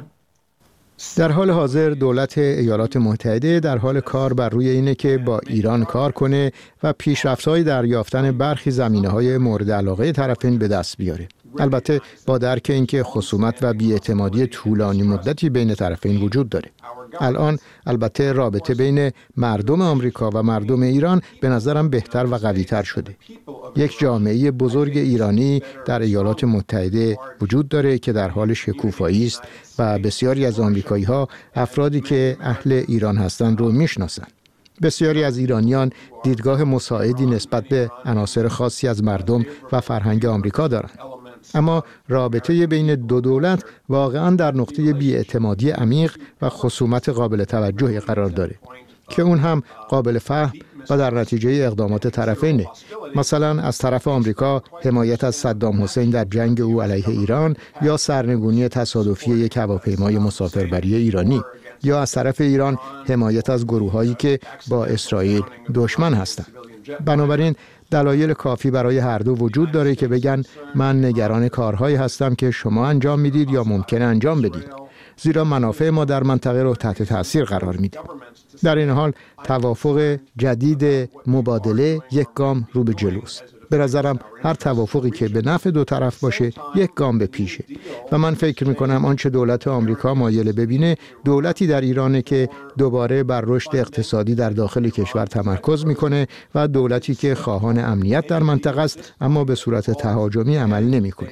در حال حاضر دولت ایالات متحده در حال کار بر روی اینه که با ایران کار کنه و پیشرفت‌های در یافتن برخی زمینه‌های مورد علاقه طرفین به دست بیاره. البته با درک اینکه خصومت و بی‌اعتمادی طولانی مدتی بین طرفین وجود داره. الان البته رابطه بین مردم آمریکا و مردم ایران به نظرم بهتر و قوی‌تر شده. یک جامعه بزرگ ایرانی در ایالات متحده وجود داره که در حال شکوفایی است و بسیاری از آمریکایی‌ها افرادی که اهل ایران هستند رو میشناسند. بسیاری از ایرانیان دیدگاه مساعدی نسبت به عناصر خاصی از مردم و فرهنگ آمریکا دارند. اما رابطه بین دو دولت واقعاً در نقطه بی‌اعتمادی عمیق و خصومت قابل توجهی قرار داره که اون هم قابل فهم و در نتیجه اقدامات طرفینه. مثلا از طرف آمریکا حمایت از صدام حسین در جنگ او علیه ایران، یا سرنگونی تصادفی یک هواپیمای مسافربری ایرانی، یا از طرف ایران حمایت از گروه‌هایی که با اسرائیل دشمن هستند. بنابراین دلایل کافی برای هر دو وجود داره که بگن من نگران کارهایی هستم که شما انجام میدید یا ممکنه انجام بدید، زیرا منافع ما در منطقه رو تحت تاثیر قرار میده. در این حال توافق جدید مبادله یک گام رو به جلوست. به نظرم هر توافقی که به نفع دو طرف باشه یک گام به پیشه و من فکر میکنم آنچه دولت آمریکا مایل ببینه دولتی در ایرانه که دوباره بر رشد اقتصادی در داخل کشور تمرکز میکنه و دولتی که خواهان امنیت در منطقه است اما به صورت تهاجمی عمل نمیکنه.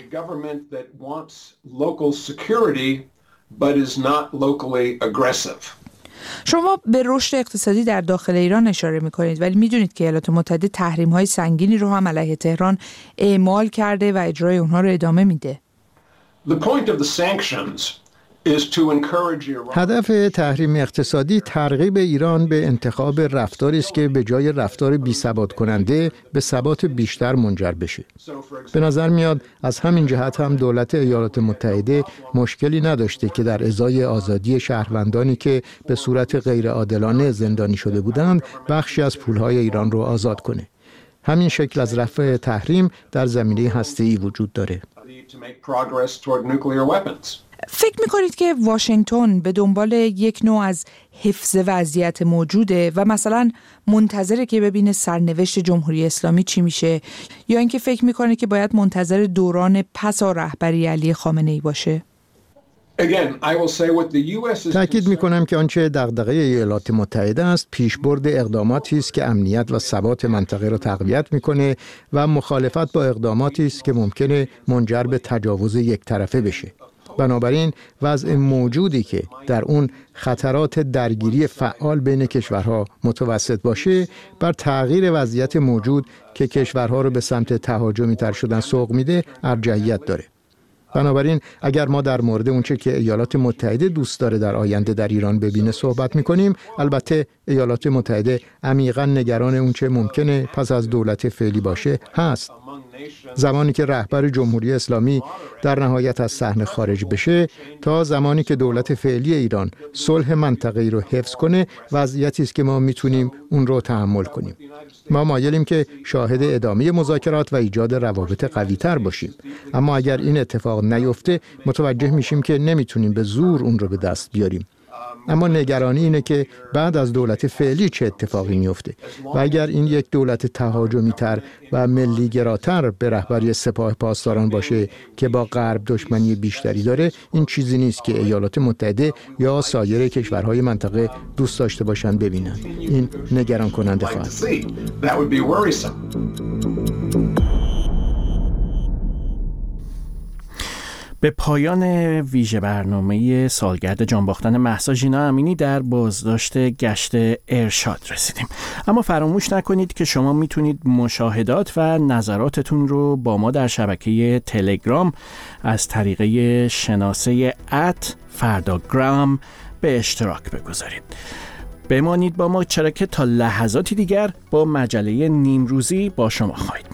شما به رشد اقتصادی در داخل ایران اشاره می‌کنید، ولی می‌دونید که ایالات متحده تحریم‌های سنگینی رو هم علیه تهران اعمال کرده و اجرای اونها رو ادامه میده. هدف تحریم اقتصادی ترغیب ایران به انتخاب رفتاری است که به جای رفتار بی‌ثبات کننده به ثبات بیشتر منجر بشه. به نظر میاد از همین جهت هم دولت ایالات متحده مشکلی نداشته که در ازای آزادی شهروندانی که به صورت غیر عادلانه زندانی شده بودند بخشی از پولهای ایران رو آزاد کنه. همین شکل از رفع تحریم در زمینه هسته‌ای وجود داره. فکر می‌کنید که واشنگتن به دنبال یک نوع از حفظ وضعیت موجوده و مثلا منتظره که ببینه سرنوشت جمهوری اسلامی چی میشه، یا اینکه فکر می‌کنه که باید منتظر دوران پس از رهبری علی خامنه‌ای باشه؟ تأکید می‌کنم که آنچه دغدغه ایالات متحده است پیشبرد اقداماتی است که امنیت و ثبات منطقه را تقویت می‌کنه و مخالفت با اقداماتی است که ممکنه منجر به تجاوز یک طرفه بشه. بنابراین وضع موجودی که در اون خطرات درگیری فعال بین کشورها متوسط باشه بر تغییر وضعیت موجود که کشورها رو به سمت تهاجمی تر شدن سوق میده ارجحیت داره. بنابراین اگر ما در مورد اونچه که ایالات متحده دوست داره در آینده در ایران ببینه صحبت میکنیم، البته ایالات متحده عمیقاً نگران اونچه ممکنه پس از دولت فعلی باشه هست. زمانی که رهبر جمهوری اسلامی در نهایت از صحنه خارج بشه تا زمانی که دولت فعلی ایران صلح منطقه‌ای رو حفظ کنه، وضعیتی است که ما میتونیم اون رو تحمل کنیم. ما مایلیم که شاهد ادامه مذاکرات و ایجاد روابط قوی‌تر باشیم، اما اگر این اتفاق نیفته متوجه میشیم که نمیتونیم به زور اون رو به دست بیاریم. اما نگرانی اینه که بعد از دولت فعلی چه اتفاقی میفته و اگر این یک دولت تهاجمی تر و ملی گراتر به رهبری سپاه پاسداران باشه که با غرب دشمنی بیشتری داره، این چیزی نیست که ایالات متحده یا سایر کشورهای منطقه دوست داشته باشن ببینن. این نگران کننده خواهد. به پایان ویژه برنامه سالگرد جانباختن مهسا ژینا امینی در بازداشت گشت ارشاد رسیدیم. اما فراموش نکنید که شما میتونید مشاهدات و نظراتتون رو با ما در شبکه تلگرام از طریق شناسه @فرداگرام به اشتراک بگذارید. بمانید با ما، چرا که تا لحظاتی دیگر با مجله نیمروزی با شما خواهید